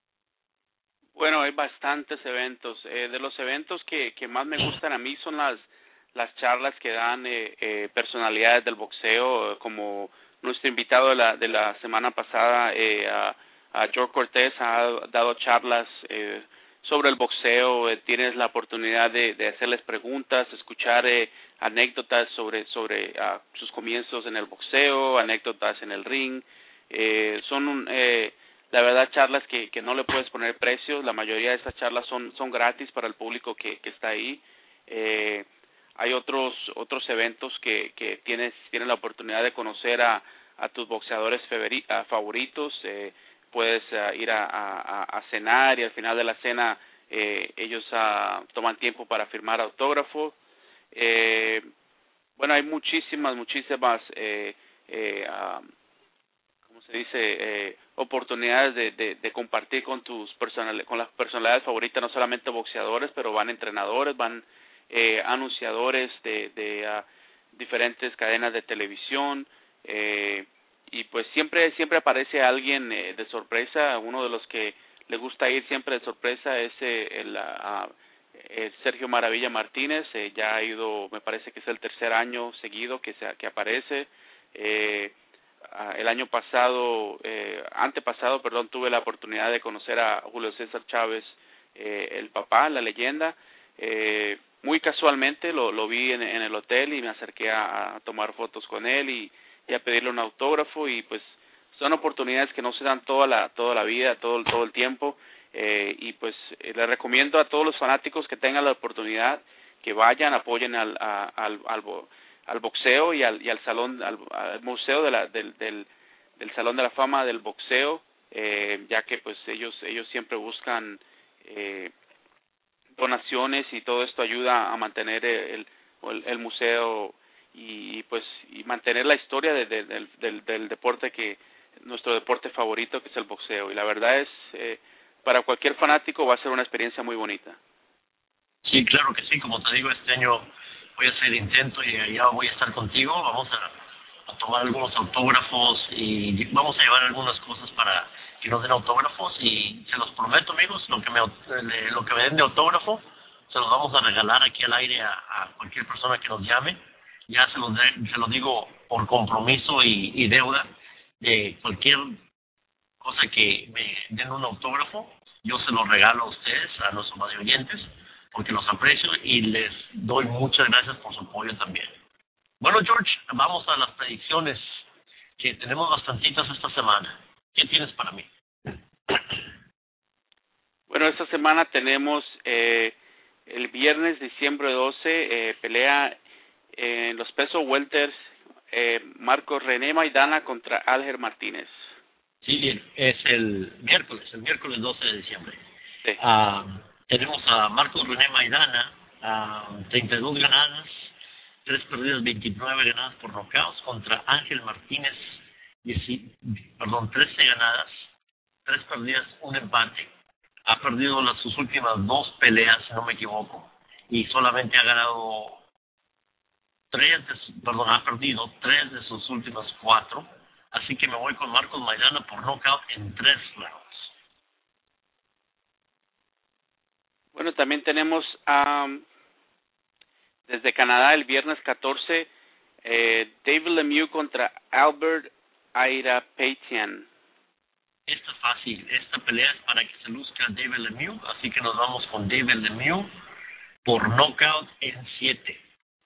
D: Bueno, hay bastantes eventos. Eh, de los eventos que, que más me gustan a mí son las las charlas que dan eh, eh, personalidades del boxeo, como nuestro invitado de la de la semana pasada, eh, a, a George Cortés, ha dado charlas eh, sobre el boxeo. Eh, tienes la oportunidad de, de hacerles preguntas, escuchar eh, anécdotas sobre sobre uh, sus comienzos en el boxeo, anécdotas en el ring. Eh, son eh, la verdad charlas que, que no le puedes poner precio. La mayoría de estas charlas son son gratis para el público que, que está ahí. Eh, hay otros otros eventos que, que tienes tienes la oportunidad de conocer a, a tus boxeadores favoritos. Eh, puedes uh, ir a, a, a cenar y al final de la cena eh, ellos uh, toman tiempo para firmar autógrafo. Eh, bueno, hay muchísimas, muchísimas eh, eh, uh, ¿cómo se dice? Eh, oportunidades de, de, de compartir con tus personal, con las personalidades favoritas, no solamente boxeadores, pero van entrenadores, van eh, anunciadores de, de uh, diferentes cadenas de televisión, eh, y pues siempre siempre aparece alguien eh, de sorpresa. Uno de los que le gusta ir siempre de sorpresa es eh, el, uh, el Sergio Maravilla Martínez. Eh, ya ha ido, me parece que es el tercer año seguido que se, que aparece. Eh, Uh, el año pasado, eh, antepasado, perdón, tuve la oportunidad de conocer a Julio César Chávez, eh, el papá, la leyenda. Eh, muy casualmente lo, lo vi en, en el hotel y me acerqué a, a tomar fotos con él y, y a pedirle un autógrafo, y pues son oportunidades que no se dan toda la toda la vida, todo todo el tiempo. Eh, y pues eh, le recomiendo a todos los fanáticos que tengan la oportunidad que vayan, apoyen al a, al, al al boxeo y al y al salón al, al museo de la del, del del Salón de la Fama del boxeo, eh, ya que pues ellos ellos siempre buscan eh, donaciones, y todo esto ayuda a mantener el el, el museo y, y pues y mantener la historia de, de, del, del del deporte, que nuestro deporte favorito, que es el boxeo. Y la verdad es eh, para cualquier fanático va a ser una experiencia muy bonita.
C: Sí, claro que sí, como te digo, este año voy a hacer intento y allá voy a estar contigo. Vamos a, a tomar algunos autógrafos y vamos a llevar algunas cosas para que nos den autógrafos, y se los prometo, amigos, lo que me lo que me den de autógrafo se los vamos a regalar aquí al aire a, a cualquier persona que nos llame. Ya se los de, se los digo por compromiso y, y deuda, de cualquier cosa que me den un autógrafo, yo se los regalo a ustedes, a nuestros radioyentes, porque los aprecio y les doy muchas gracias por su apoyo también. Bueno, George, vamos a las predicciones, que tenemos bastantitas esta semana. ¿Qué tienes para mí?
D: Bueno, esta semana tenemos eh, el viernes, diciembre doce, eh, pelea en los pesos welters, eh, Marcos René Maidana contra Alger Martínez.
C: Sí, es el miércoles, el miércoles doce de diciembre.
D: Sí.
C: Uh, tenemos a Marcos René Maidana, uh, treinta y dos ganadas, tres perdidas, veintinueve ganadas por knockouts, contra Ángel Martínez, diez, perdón, trece ganadas, tres perdidas, un empate. Ha perdido las, sus últimas dos peleas, si no me equivoco, y solamente ha ganado tres, de, perdón, ha perdido tres de sus últimas cuatro. Así que me voy con Marcos Maidana por knockout en tres rounds. Bueno,
D: también tenemos um, desde Canadá el viernes catorce, eh, David Lemieux contra Albert Airapetian.
C: esta es fácil. Esta pelea es para que se luzca David Lemieux, así que nos vamos con David Lemieux por knockout en siete.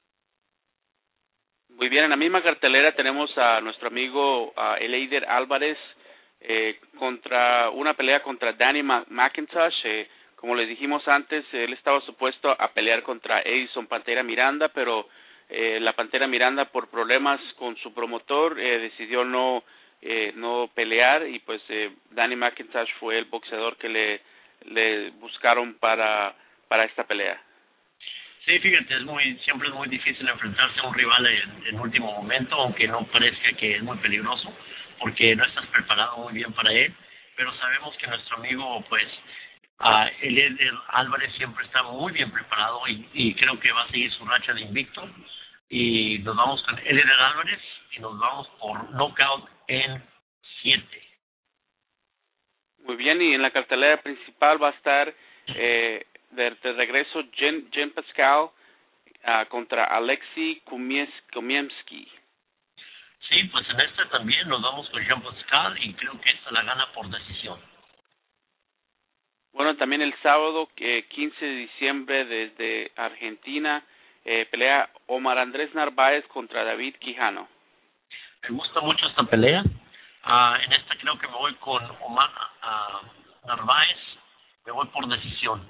D: Muy bien, en la misma cartelera tenemos a nuestro amigo uh, Eleider Álvarez eh, contra una pelea contra Danny McIntosh. Eh, como les dijimos antes, él estaba supuesto a pelear contra Edison Pantera Miranda, pero eh, la Pantera Miranda por problemas con su promotor eh, decidió no eh, no pelear y pues eh, Danny McIntosh fue el boxeador que le le buscaron para para esta pelea.
C: Sí, fíjate, es muy, siempre es muy difícil enfrentarse a un rival en, en último momento, aunque no parezca que es muy peligroso, porque no estás preparado muy bien para él, pero sabemos que nuestro amigo, pues, uh, Eleider Álvarez siempre está muy bien preparado y, y creo que va a seguir su racha de invicto, y nos vamos con Eleider Álvarez y nos vamos por knockout en siete.
D: Muy bien, y en la cartelera principal va a estar eh, de, de regreso Jen, Jen Pascal uh, contra Alexei Kumiemski.
C: Sí, pues en esta también nos vamos con Jean Pascal y creo que esta la gana por decisión.
D: Bueno, también el sábado, eh, quince de diciembre, desde Argentina, eh, pelea Omar Andrés Narváez contra David Quijano.
C: Me gusta mucho esta pelea. Uh, en esta creo que me voy con Omar uh, Narváez, me voy por decisión.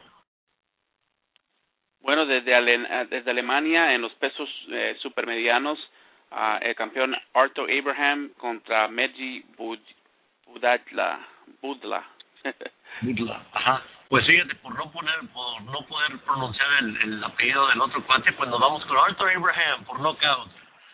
D: Bueno, desde, Ale desde Alemania, en los pesos eh, supermedianos, uh, el campeón Artur Abraham contra Medji Bud Budla. Budla.
C: Budla, ajá. Pues fíjate, por no poner, por no poder pronunciar el, el apellido del otro cuate, pues nos vamos con Artur Abraham por knockout.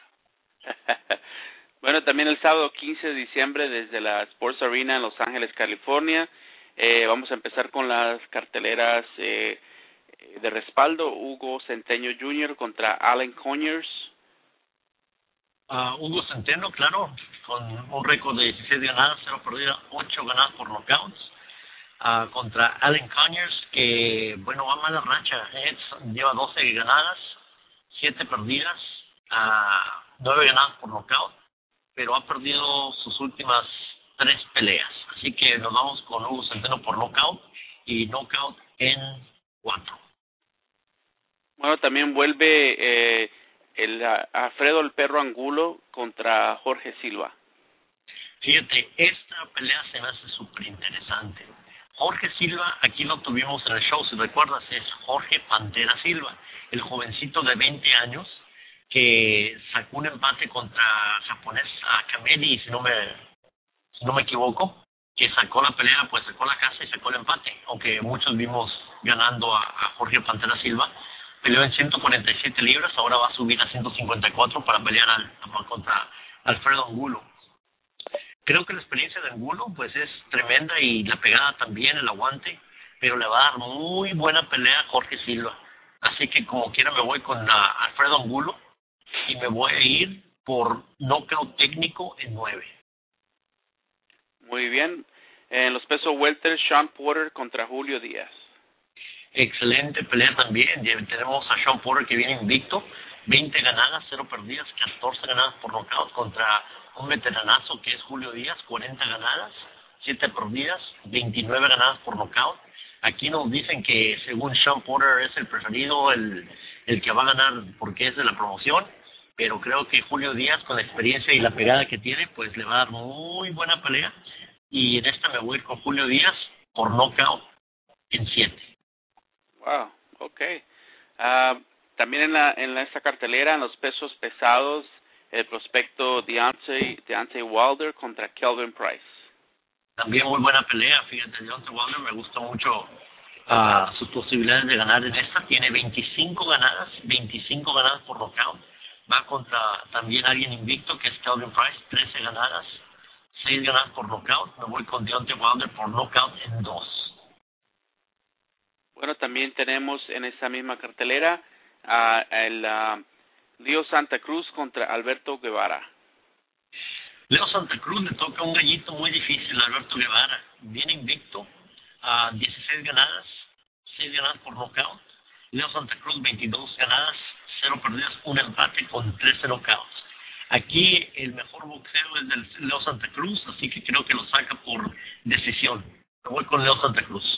D: Bueno, también el sábado quince de diciembre desde la Sports Arena en Los Ángeles, California. Eh, vamos a empezar con las carteleras eh, de respaldo. Hugo Centeno junior contra Allen Conyers.
C: Uh, Hugo Centeno, claro, con un récord de dieciséis ganadas, cero perdidas, ocho ganadas por knockouts. Uh, contra Allen Conyers, que, bueno, va a mala racha. Eh, lleva doce ganadas, siete perdidas, uh, nueve ganadas por knockout, pero ha perdido sus últimas tres peleas. Así que nos vamos con Hugo Centeno por knockout y knockout en cuatro.
D: Bueno, también vuelve eh, el uh, Alfredo el Perro Angulo contra Jorge Silva.
C: Fíjate, esta pelea se me hace súper interesante. Jorge Silva, aquí lo tuvimos en el show, si recuerdas, es Jorge Pantera Silva, el jovencito de veinte años que sacó un empate contra japonés Kamedi, si no me si no me equivoco, que sacó la pelea, pues sacó la casa y sacó el empate, aunque muchos vimos ganando a, a Jorge Pantera Silva. Peleó en ciento cuarenta y siete libras, ahora va a subir a ciento cincuenta y cuatro para pelear al, contra Alfredo Angulo. Creo que la experiencia de Angulo pues es tremenda y la pegada también, el aguante, pero le va a dar muy buena pelea a Jorge Silva. Así que como quiera me voy con la Alfredo Angulo y me voy a ir por knockout técnico en nueve.
D: Muy bien. En los pesos welter, Sean Porter contra Julio Díaz.
C: Excelente pelea también. Tenemos a Sean Porter que viene invicto, veinte ganadas, cero perdidas, catorce ganadas por knockout contra un veteranazo que es Julio Díaz, cuarenta ganadas, siete perdidas, veintinueve ganadas por knockout. Aquí nos dicen que según Sean Porter es el preferido, el, el que va a ganar porque es de la promoción, pero creo que Julio Díaz con la experiencia y la pegada que tiene, pues le va a dar muy buena pelea, y en esta me voy a ir con Julio Díaz por knockout en siete.
D: Wow, okay. Uh, también en la en la, esta cartelera, en los pesos pesados, el prospecto Deontay, Deontay Wilder contra Kelvin Price.
C: También muy buena pelea, fíjate, Deontay Wilder me gusta mucho uh, sus posibilidades de ganar en esta. Tiene veinticinco ganadas, veinticinco ganadas por knockout. Va contra también alguien invicto que es Kelvin Price, trece ganadas, seis ganadas por knockout. Me voy con Deontay Wilder por knockout en dos.
D: Bueno, también tenemos en esa misma cartelera uh, el uh, Leo Santa Cruz contra Alberto Guevara.
C: Leo Santa Cruz le toca un gallito muy difícil a Alberto Guevara. Viene invicto a dieciséis ganadas, seis ganadas por knockout. Leo Santa Cruz veintidós ganadas, cero perdidas, un empate con trece knockouts. Aquí el mejor boxeo es del Leo Santa Cruz, así que creo que lo saca por decisión. Me voy con Leo Santa Cruz.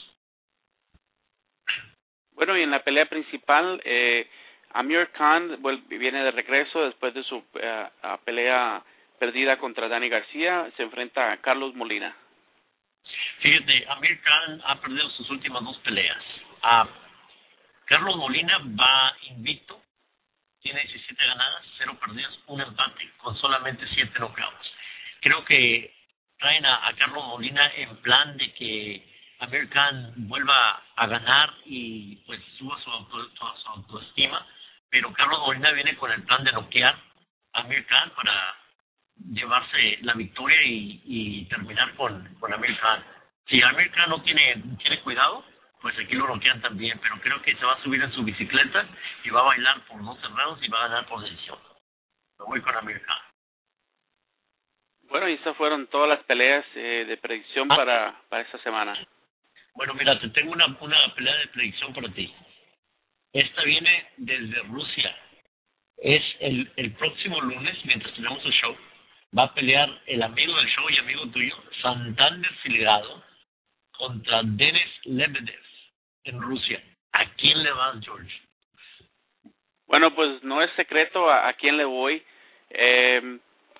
D: Bueno, y en la pelea principal, eh, Amir Khan vuelve, viene de regreso después de su uh, pelea perdida contra Danny García. Se enfrenta a Carlos Molina.
C: Fíjate, Amir Khan ha perdido sus últimas dos peleas. Uh, Carlos Molina va invicto, tiene diecisiete ganadas, cero perdidas, un empate, con solamente siete knockouts. Creo que traen a, a Carlos Molina en plan de que Amir Khan vuelva a ganar y pues suba su, auto, su autoestima, pero Carlos Molina viene con el plan de noquear a Amir Khan para llevarse la victoria y, y terminar con, con Amir Khan. Si Amir Khan no tiene, tiene cuidado, pues aquí lo noquean también, pero creo que se va a subir en su bicicleta y va a bailar por doce rounds y va a ganar por decisión. Me voy con Amir Khan.
D: Bueno, y estas fueron todas las peleas eh, de predicción ah. para, para esta semana.
C: Bueno, mira, te tengo una, una pelea de predicción para ti. Esta viene desde Rusia. Es el, el próximo lunes, mientras tenemos el show, va a pelear el amigo del show y amigo tuyo, Santander Silgado, contra Denis Lebedev en Rusia. ¿A quién le vas, George?
D: Bueno, pues no es secreto a, a quién le voy. Eh,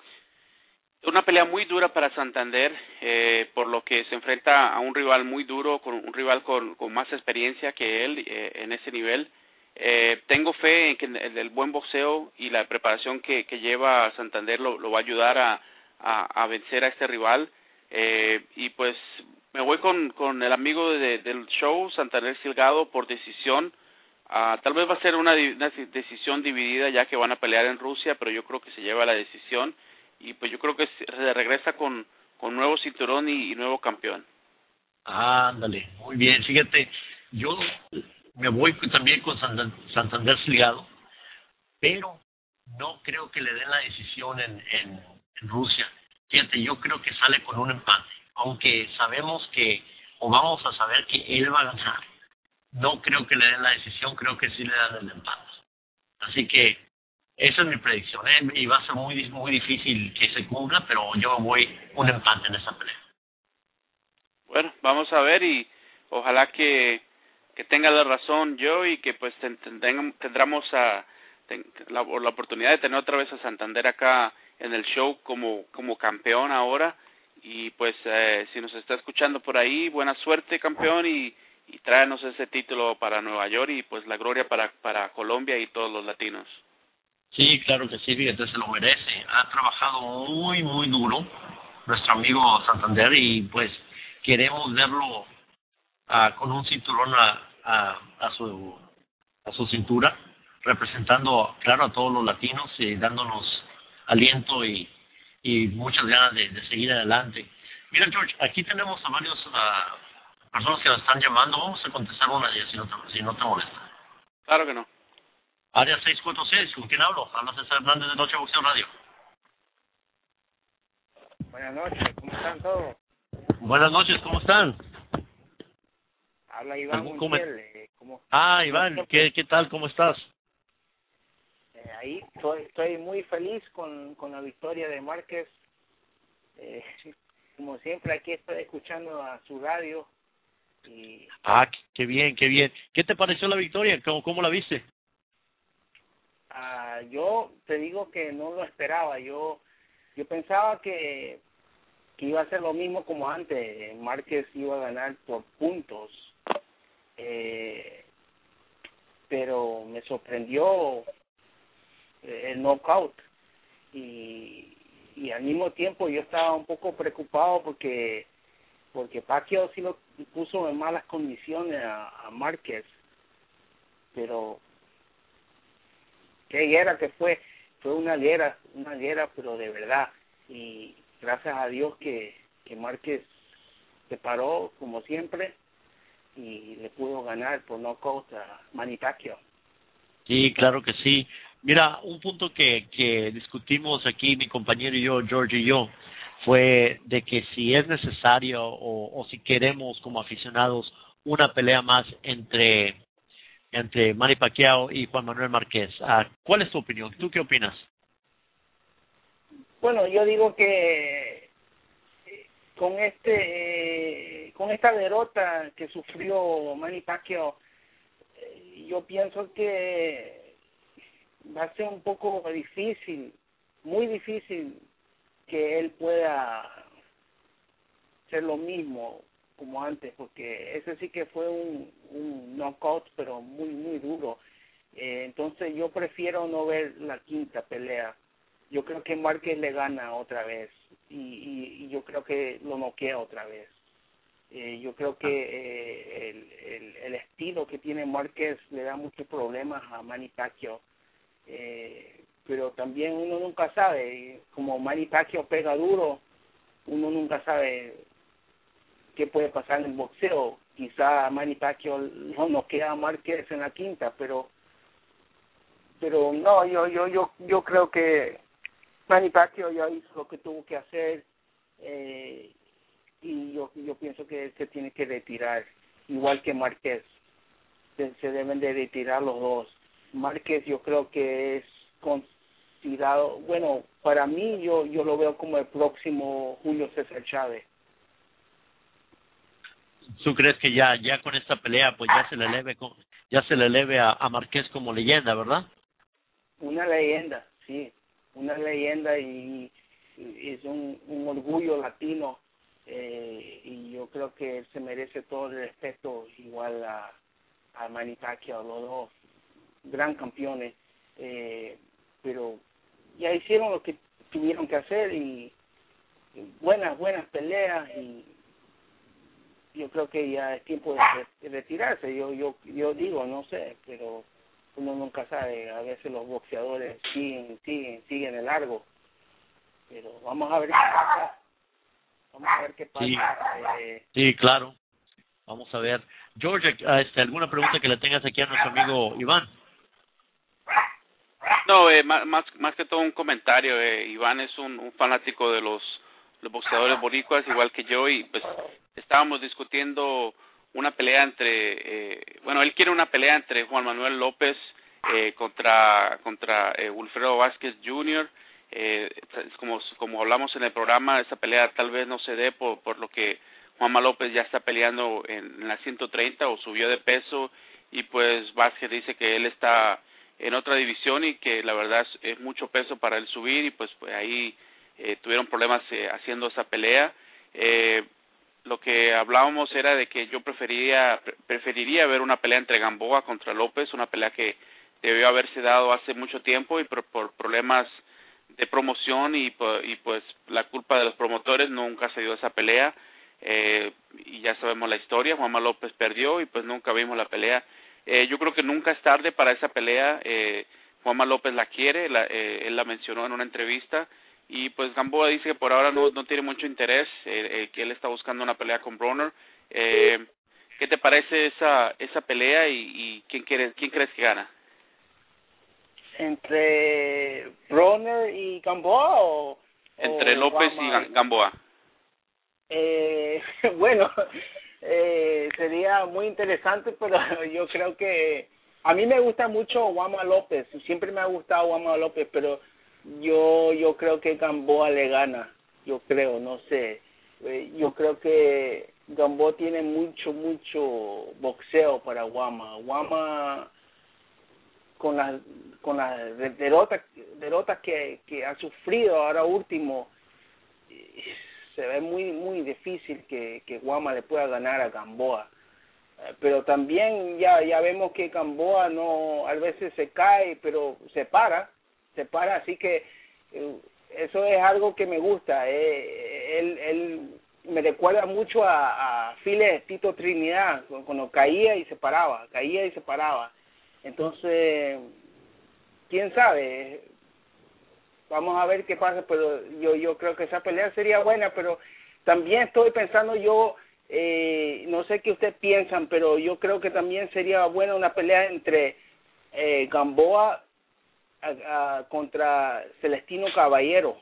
D: una pelea muy dura para Santander, eh, por lo que se enfrenta a un rival muy duro, con un rival con, con más experiencia que él eh, en ese nivel. Eh, tengo fe en que el, el buen boxeo y la preparación que, que lleva Santander lo, lo va a ayudar a, a, a vencer a este rival. Eh, y pues me voy con, con el amigo de, del show, Santander Silgado, por decisión. Uh, tal vez va a ser una, una decisión dividida, ya que van a pelear en Rusia, pero yo creo que se lleva la decisión. Y pues yo creo que se regresa con, con nuevo cinturón y, y nuevo campeón.
C: Ándale, muy bien. Fíjate, yo me voy también con Santander Silgado, pero no creo que le den la decisión en, en, en Rusia. Fíjate, yo creo que sale con un empate, aunque sabemos que, o vamos a saber que él va a ganar. No creo que le den la decisión, creo que sí le dan el empate. Así que esa es mi predicción, ¿eh? Y va a ser muy, muy difícil que se cumpla, pero yo voy un empate en esa pelea.
D: Bueno, vamos a ver y ojalá que, que tenga la razón yo y que pues tendremos a, ten, la, la oportunidad de tener otra vez a Santander acá en el show como, como campeón ahora. Y pues eh, si nos está escuchando por ahí, buena suerte, campeón, y, y tráenos ese título para Nueva York y pues la gloria para, para Colombia y todos los latinos.
C: Sí, claro que sí, fíjate, se lo merece. Ha trabajado muy, muy duro nuestro amigo Santander y pues queremos verlo uh, con un cinturón a, a, a, su, a su cintura, representando, claro, a todos los latinos y dándonos aliento y, y muchas ganas de, de seguir adelante. Mira, George, aquí tenemos a varios uh, personas que nos están llamando. Vamos a contestar una de ellas si no te, si no te molesta.
D: Claro que no.
C: Área seis cuatro seis, ¿con quién hablo? Habla César Hernández de Noche Boxeo Radio.
E: Buenas noches, ¿cómo están todos?
C: Buenas noches, ¿cómo están?
E: Habla Iván Montiel. Eh, ¿cómo?
C: Ah, Iván, ¿qué, ¿qué tal? ¿Cómo estás?
E: Eh, ahí estoy, estoy muy feliz con, con la victoria de Márquez. Eh, como siempre, aquí estoy escuchando a su radio. Y...
C: Ah, qué bien, qué bien. ¿Qué te pareció la victoria? ¿Cómo, cómo la viste?
E: Uh, yo te digo que no lo esperaba. Yo yo pensaba que, que iba a ser lo mismo como antes. Márquez iba a ganar por puntos. Eh, pero me sorprendió el knockout. Y, y al mismo tiempo yo estaba un poco preocupado porque porque Pacquiao sí lo puso en malas condiciones a, a Márquez. Pero qué guerra que fue, fue una guerra, una guerra pero de verdad, y gracias a Dios que, que Márquez se paró como siempre y le pudo ganar por nocaut a Manny Pacquiao.
C: Sí, claro que sí. Mira, un punto que, que discutimos aquí mi compañero y yo, George y yo, fue de que si es necesario o, o si queremos como aficionados una pelea más entre entre Manny Pacquiao y Juan Manuel Márquez. Uh, ¿Cuál es tu opinión? ¿Tú qué opinas?
E: Bueno, yo digo que con este eh, con esta derrota que sufrió Manny Pacquiao, eh, yo pienso que va a ser un poco difícil, muy difícil que él pueda hacer lo mismo como antes, porque ese sí que fue un, un knockout, pero muy, muy duro. Eh, entonces yo prefiero no ver la quinta pelea. Yo creo que Márquez le gana otra vez y, y, y yo creo que lo noquea otra vez. Eh, yo creo que eh, el, el, el estilo que tiene Márquez le da muchos problemas a Manny Pacquiao. Eh, pero también uno nunca sabe, como Manny Pacquiao pega duro, uno nunca sabe qué puede pasar en el boxeo. Quizá Manny Pacquiao no noquea a Márquez en la quinta, pero pero no, yo yo yo yo creo que Manny Pacquiao ya hizo lo que tuvo que hacer, eh, y yo yo pienso que él se tiene que retirar, igual que Márquez. Se, se deben de retirar los dos. Márquez yo creo que es considerado, bueno, para mí yo yo lo veo como el próximo Julio César Chávez.
C: ¿Tú crees que ya ya con esta pelea pues ya se le eleve ya se le eleve a, a Márquez como leyenda, verdad?
E: Una leyenda, sí, una leyenda, y, y es un, un orgullo latino, eh, y yo creo que él se merece todo el respeto, igual a, a Manny Pacquiao, los dos gran campeones, eh, pero ya hicieron lo que tuvieron que hacer, y, y buenas, buenas peleas, y yo creo que ya es tiempo de, de retirarse. Yo yo yo digo, no sé, pero uno nunca sabe. A veces los boxeadores siguen, siguen, siguen de largo. Pero vamos a ver qué pasa. Vamos a ver qué pasa.
C: Sí,
E: eh,
C: sí, claro. Vamos a ver. George, este, ¿alguna pregunta que le tengas aquí a nuestro amigo Iván?
D: No, eh, más, más más que todo un comentario. Eh, Iván es un, un fanático de los los boxeadores boricuas, igual que yo, y pues estábamos discutiendo una pelea entre, eh, bueno, él quiere una pelea entre Juan Manuel López eh, contra contra eh, Wilfredo Vázquez junior Eh, como como hablamos en el programa, esa pelea tal vez no se dé por por lo que Juanma López ya está peleando en, en la ciento treinta o subió de peso, y pues Vázquez dice que él está en otra división y que la verdad es, es mucho peso para él subir, y pues, pues ahí Eh, tuvieron problemas eh, haciendo esa pelea. Eh, lo que hablábamos era de que yo preferiría preferiría ver una pelea entre Gamboa contra López, una pelea que debió haberse dado hace mucho tiempo, y por, por problemas de promoción y, y pues la culpa de los promotores nunca se dio esa pelea, eh, y ya sabemos la historia. Juanma López perdió y pues nunca vimos la pelea. Eh, yo creo que nunca es tarde para esa pelea. eh, Juanma López la quiere, la, eh, él la mencionó en una entrevista. Y pues Gamboa dice que por ahora no no tiene mucho interés, eh, eh, que él está buscando una pelea con Broner. Eh, ¿Qué te parece esa esa pelea, y, y quién quiere, quién crees que gana?
E: ¿Entre Broner y Gamboa o...?
D: Entre
E: o
D: López
E: Guama?
D: y Gamboa.
E: Eh, bueno, eh, sería muy interesante, pero yo creo que... A mí me gusta mucho Guama López, siempre me ha gustado Guama López, pero... Yo yo creo que Gamboa le gana, yo creo, no sé. Eh, yo creo que Gamboa tiene mucho, mucho boxeo para Guama. Guama, con las con las derrotas derrotas que, que ha sufrido ahora último, se ve muy muy difícil que, que Guama le pueda ganar a Gamboa. Eh, pero también ya ya vemos que Gamboa no, a veces se cae, pero se para. se para, así que eh, eso es algo que me gusta. Eh, él, él me recuerda mucho a, a Files Tito Trinidad, cuando caía y se paraba, caía y se paraba. Entonces, quién sabe, vamos a ver qué pasa, pero yo yo creo que esa pelea sería buena, pero también estoy pensando yo, eh, no sé qué ustedes piensan, pero yo creo que también sería buena una pelea entre eh, Gamboa A, a, contra Celestino Caballero.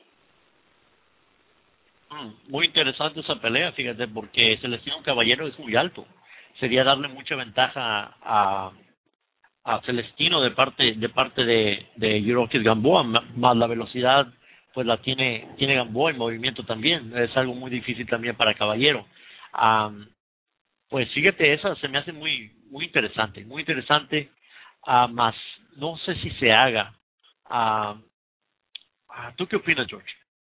C: Muy interesante esa pelea, fíjate, porque Celestino Caballero es muy alto. Sería darle mucha ventaja a a Celestino de parte de parte de de Yuriorkis Gamboa, más la velocidad pues la tiene tiene Gamboa en movimiento también. Es algo muy difícil también para Caballero. Um, pues fíjate, esa se me hace muy muy interesante, muy interesante. Uh, más no sé si se haga. Uh, uh, ¿Tú qué opinas, George?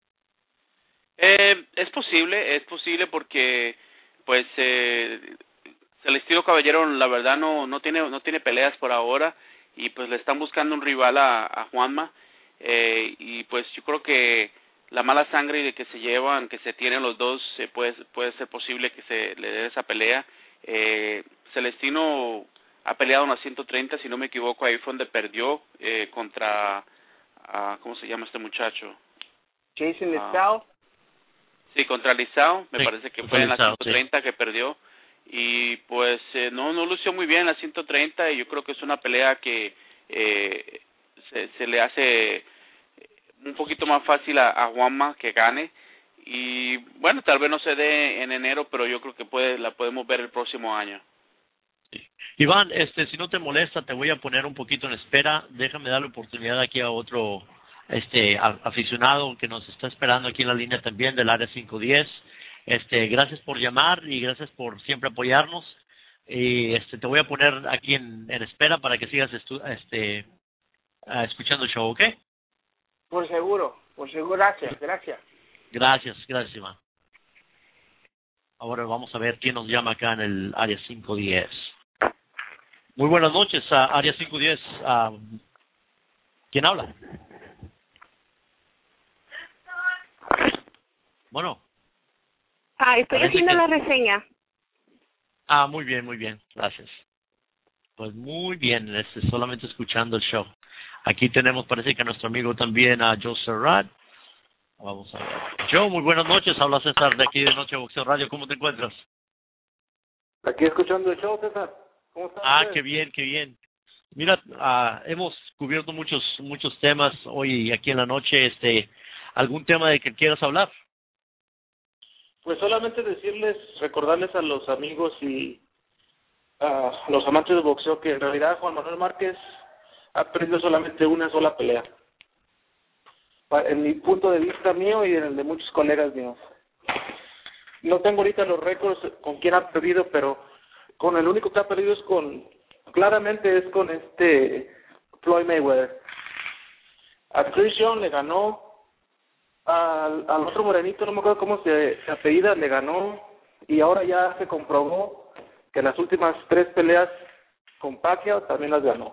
D: Eh, es posible, es posible porque pues eh, Celestino Caballero la verdad no no tiene no tiene peleas por ahora y pues le están buscando un rival a, a Juanma eh, y pues yo creo que la mala sangre que se llevan, que se tienen los dos, eh, puede puede ser posible que se le dé esa pelea. Eh, Celestino ha peleado en la ciento treinta, si no me equivoco, ahí fue donde perdió eh, contra uh, ¿cómo se llama este muchacho?
E: Jason
D: Uh,
E: Lisao.
D: Sí, contra Lisao, me
C: sí,
D: parece que fue en la
C: Lisao,
D: ciento treinta sí. que perdió y pues eh, no no lució muy bien en la ciento treinta y yo creo que es una pelea que eh, se, se le hace un poquito más fácil a, a Juanma que gane y bueno, tal vez no se dé en enero, pero yo creo que puede la podemos ver el próximo año.
C: Sí. Iván, este, si no te molesta, te voy a poner un poquito en espera. Déjame darle oportunidad aquí a otro este aficionado que nos está esperando aquí en la línea también del área cinco diez. Este, gracias por llamar y gracias por siempre apoyarnos. Y este te voy a poner aquí en, en espera para que sigas estu este uh, escuchando el show, ¿ok?
E: Por seguro, por seguro, gracias, gracias.
C: Gracias, gracias, Iván. Ahora vamos a ver quién nos llama acá en el área cinco diez. Muy buenas noches, uh, área cinco diez. Uh, ¿Quién habla? Bueno.
F: Ah, estoy haciendo que... la reseña.
C: Ah, muy bien, muy bien, gracias. Pues muy bien, este, solamente escuchando el show. Aquí tenemos, parece que a nuestro amigo también, a Joe Serrat. Vamos a ver. Joe, muy buenas noches, habla César de aquí de Noche Boxeo Radio, ¿cómo te encuentras?
G: Aquí escuchando el show, César. ¿Cómo estás?
C: Ah, qué bien, qué bien. Mira, uh, hemos cubierto muchos muchos temas hoy aquí en la noche. Este, ¿algún tema de que quieras hablar?
G: Pues solamente decirles, recordarles a los amigos y a los amantes del boxeo que en realidad Juan Manuel Márquez ha perdido solamente una sola pelea. En mi punto de vista mío y en el de muchos colegas míos. No tengo ahorita los récords con quién ha perdido, pero con el único que ha perdido es con, claramente es con este Floyd Mayweather. A Chris John le ganó, al, al otro morenito, no me acuerdo cómo se, se apellida, le ganó, y ahora ya se comprobó que las últimas tres peleas con Pacquiao también las ganó.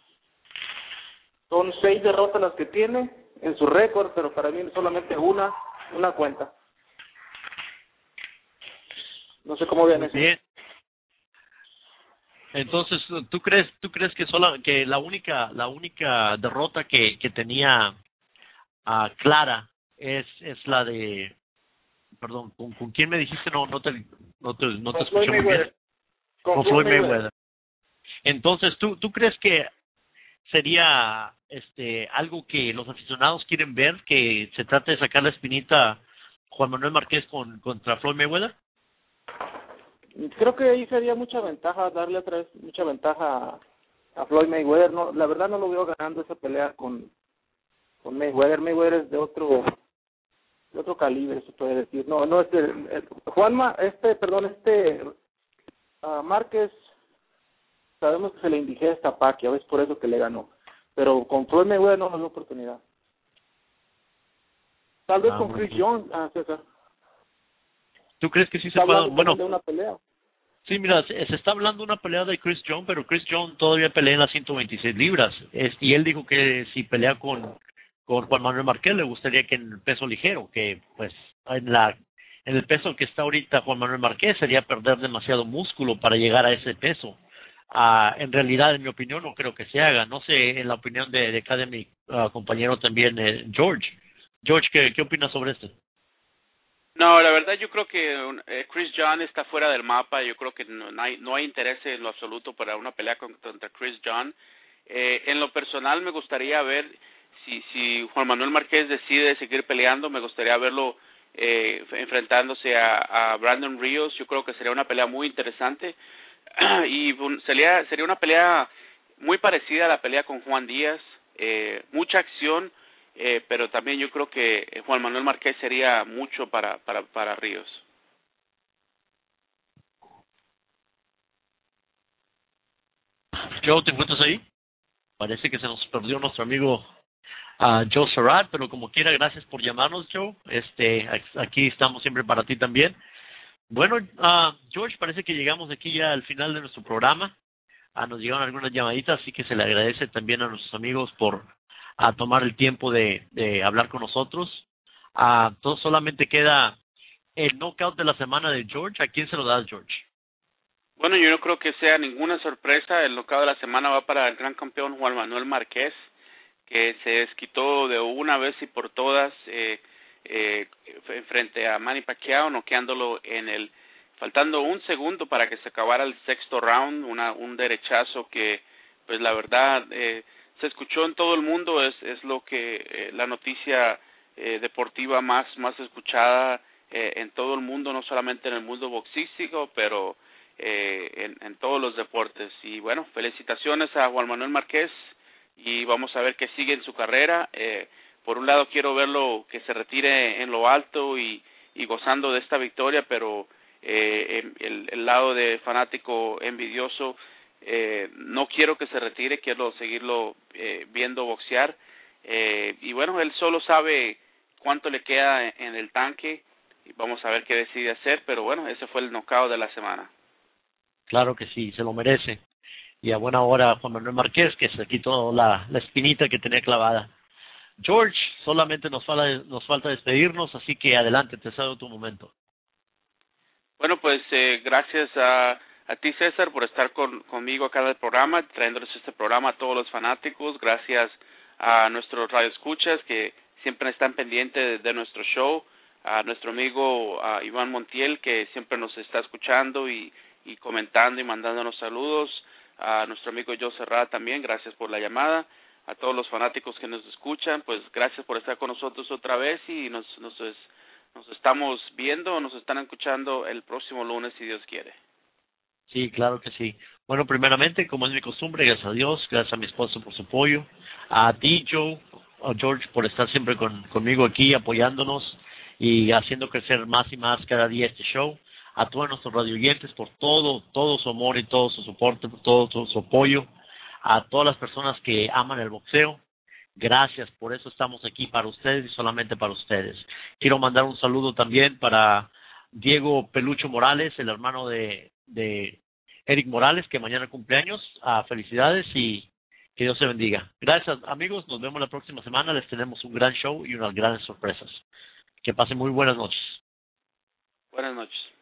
G: Son seis derrotas las que tiene en su récord, pero para mí solamente una, una cuenta. No sé cómo vean eso.
C: Bien. Entonces, ¿tú crees, tú crees que sola, que la única, la única derrota que, que tenía uh, clara es, es la de, perdón, ¿con, con quién me dijiste? No, no te, no te, no te escuché muy bien.
G: Con
C: Floyd Mayweather. Entonces, ¿tú, tú crees que sería este algo que los aficionados quieren ver, que se trate de sacar la espinita Juan Manuel Márquez con contra Floyd Mayweather?
G: Creo que ahí sería mucha ventaja, darle otra vez mucha ventaja a, a Floyd Mayweather. No, la verdad no lo veo ganando esa pelea con, con Mayweather. Mayweather es de otro de otro calibre, se puede decir. No, no este el, Juanma, este, perdón, este uh, Márquez, sabemos que se le indigesta a Pacquiao, es por eso que le ganó. Pero con Floyd Mayweather no nos dio oportunidad. Tal vez ah, con Chris Jones, ah, César.
C: ¿Tú crees que sí se puede? Bueno,
G: de una pelea.
C: Sí, mira, se, se está hablando de una pelea de Chris Jones, pero Chris Jones todavía pelea en las ciento veintiséis libras. Es, y él dijo que si pelea con, con Juan Manuel Márquez le gustaría que en el peso ligero, que pues en la en el peso que está ahorita Juan Manuel Márquez sería perder demasiado músculo para llegar a ese peso. Uh, en realidad, en mi opinión, no creo que se haga. No sé, en la opinión de, de cada de mi uh, compañero también, eh, George. George, ¿qué, ¿qué opinas sobre esto?
D: No, la verdad yo creo que eh, Chris John está fuera del mapa. Yo creo que no, no hay no hay interés en lo absoluto para una pelea contra Chris John. Eh, en lo personal me gustaría ver si si Juan Manuel Márquez decide seguir peleando, me gustaría verlo eh, enfrentándose a, a Brandon Rios. Yo creo que sería una pelea muy interesante y sería sería una pelea muy parecida a la pelea con Juan Díaz, eh, mucha acción. eh, pero también yo creo que Juan Manuel Márquez sería mucho para, para, para Ríos.
C: Joe, ¿te encuentras ahí? Parece que se nos perdió nuestro amigo uh, Joe Surratt, pero como quiera, gracias por llamarnos, Joe. Este, aquí estamos siempre para ti también. Bueno, uh, George, parece que llegamos aquí ya al final de nuestro programa. Uh, nos llegaron algunas llamaditas, así que se le agradece también a nuestros amigos por uh, tomar el tiempo de, de hablar con nosotros. Uh, todo solamente queda el knockout de la semana de George. ¿A quién se lo das, George?
D: Bueno, yo no creo que sea ninguna sorpresa. El knockout de la semana va para el gran campeón Juan Manuel Márquez, que se desquitó de una vez y por todas eh, eh, frente a Manny Pacquiao, noqueándolo en el faltando un segundo para que se acabara el sexto round, una, un derechazo que, pues la verdad, eh, se escuchó en todo el mundo. Es, es lo que eh, la noticia eh, deportiva más más escuchada eh, en todo el mundo, no solamente en el mundo boxístico, pero eh, en, en todos los deportes. Y bueno, felicitaciones a Juan Manuel Márquez y vamos a ver qué sigue en su carrera. Eh, por un lado quiero verlo que se retire en lo alto y, y gozando de esta victoria, pero eh, el, el lado de fanático envidioso, eh, no quiero que se retire, quiero seguirlo eh, viendo boxear. Eh, y bueno, él solo sabe cuánto le queda en, en el tanque y vamos a ver qué decide hacer, pero bueno, ese fue el knockout de la semana.
C: Claro que sí, se lo merece. Y a buena hora Juan Manuel Márquez, que se quitó la, la espinita que tenía clavada. George, solamente nos falta, nos falta despedirnos, así que adelante, te cedo tu momento.
D: Bueno, pues eh, gracias a, a ti, César, por estar con, conmigo acá en el programa, trayéndoles este programa a todos los fanáticos. Gracias a nuestros radioescuchas que siempre están pendientes de, de nuestro show, a nuestro amigo a Iván Montiel, que siempre nos está escuchando y, y comentando y mandándonos saludos, a nuestro amigo Joe Surratt también, gracias por la llamada, a todos los fanáticos que nos escuchan, pues gracias por estar con nosotros otra vez y nos, nos, nos estamos viendo, nos están escuchando el próximo lunes si Dios quiere.
C: Sí, claro que sí. Bueno, primeramente, como es mi costumbre, gracias a Dios, gracias a mi esposo por su apoyo, a ti, Joe, a George, por estar siempre con, conmigo aquí, apoyándonos y haciendo crecer más y más cada día este show, a todos nuestros radioyentes por todo, todo su amor y todo su soporte, por todo, todo su apoyo, a todas las personas que aman el boxeo. Gracias, por eso estamos aquí para ustedes y solamente para ustedes. Quiero mandar un saludo también para Diego Pelucho Morales, el hermano de, de Eric Morales, que mañana cumpleaños. Ah, felicidades y que Dios se bendiga. Gracias, amigos. Nos vemos la próxima semana. Les tenemos un gran show y unas grandes sorpresas. Que pasen muy buenas noches.
D: Buenas noches.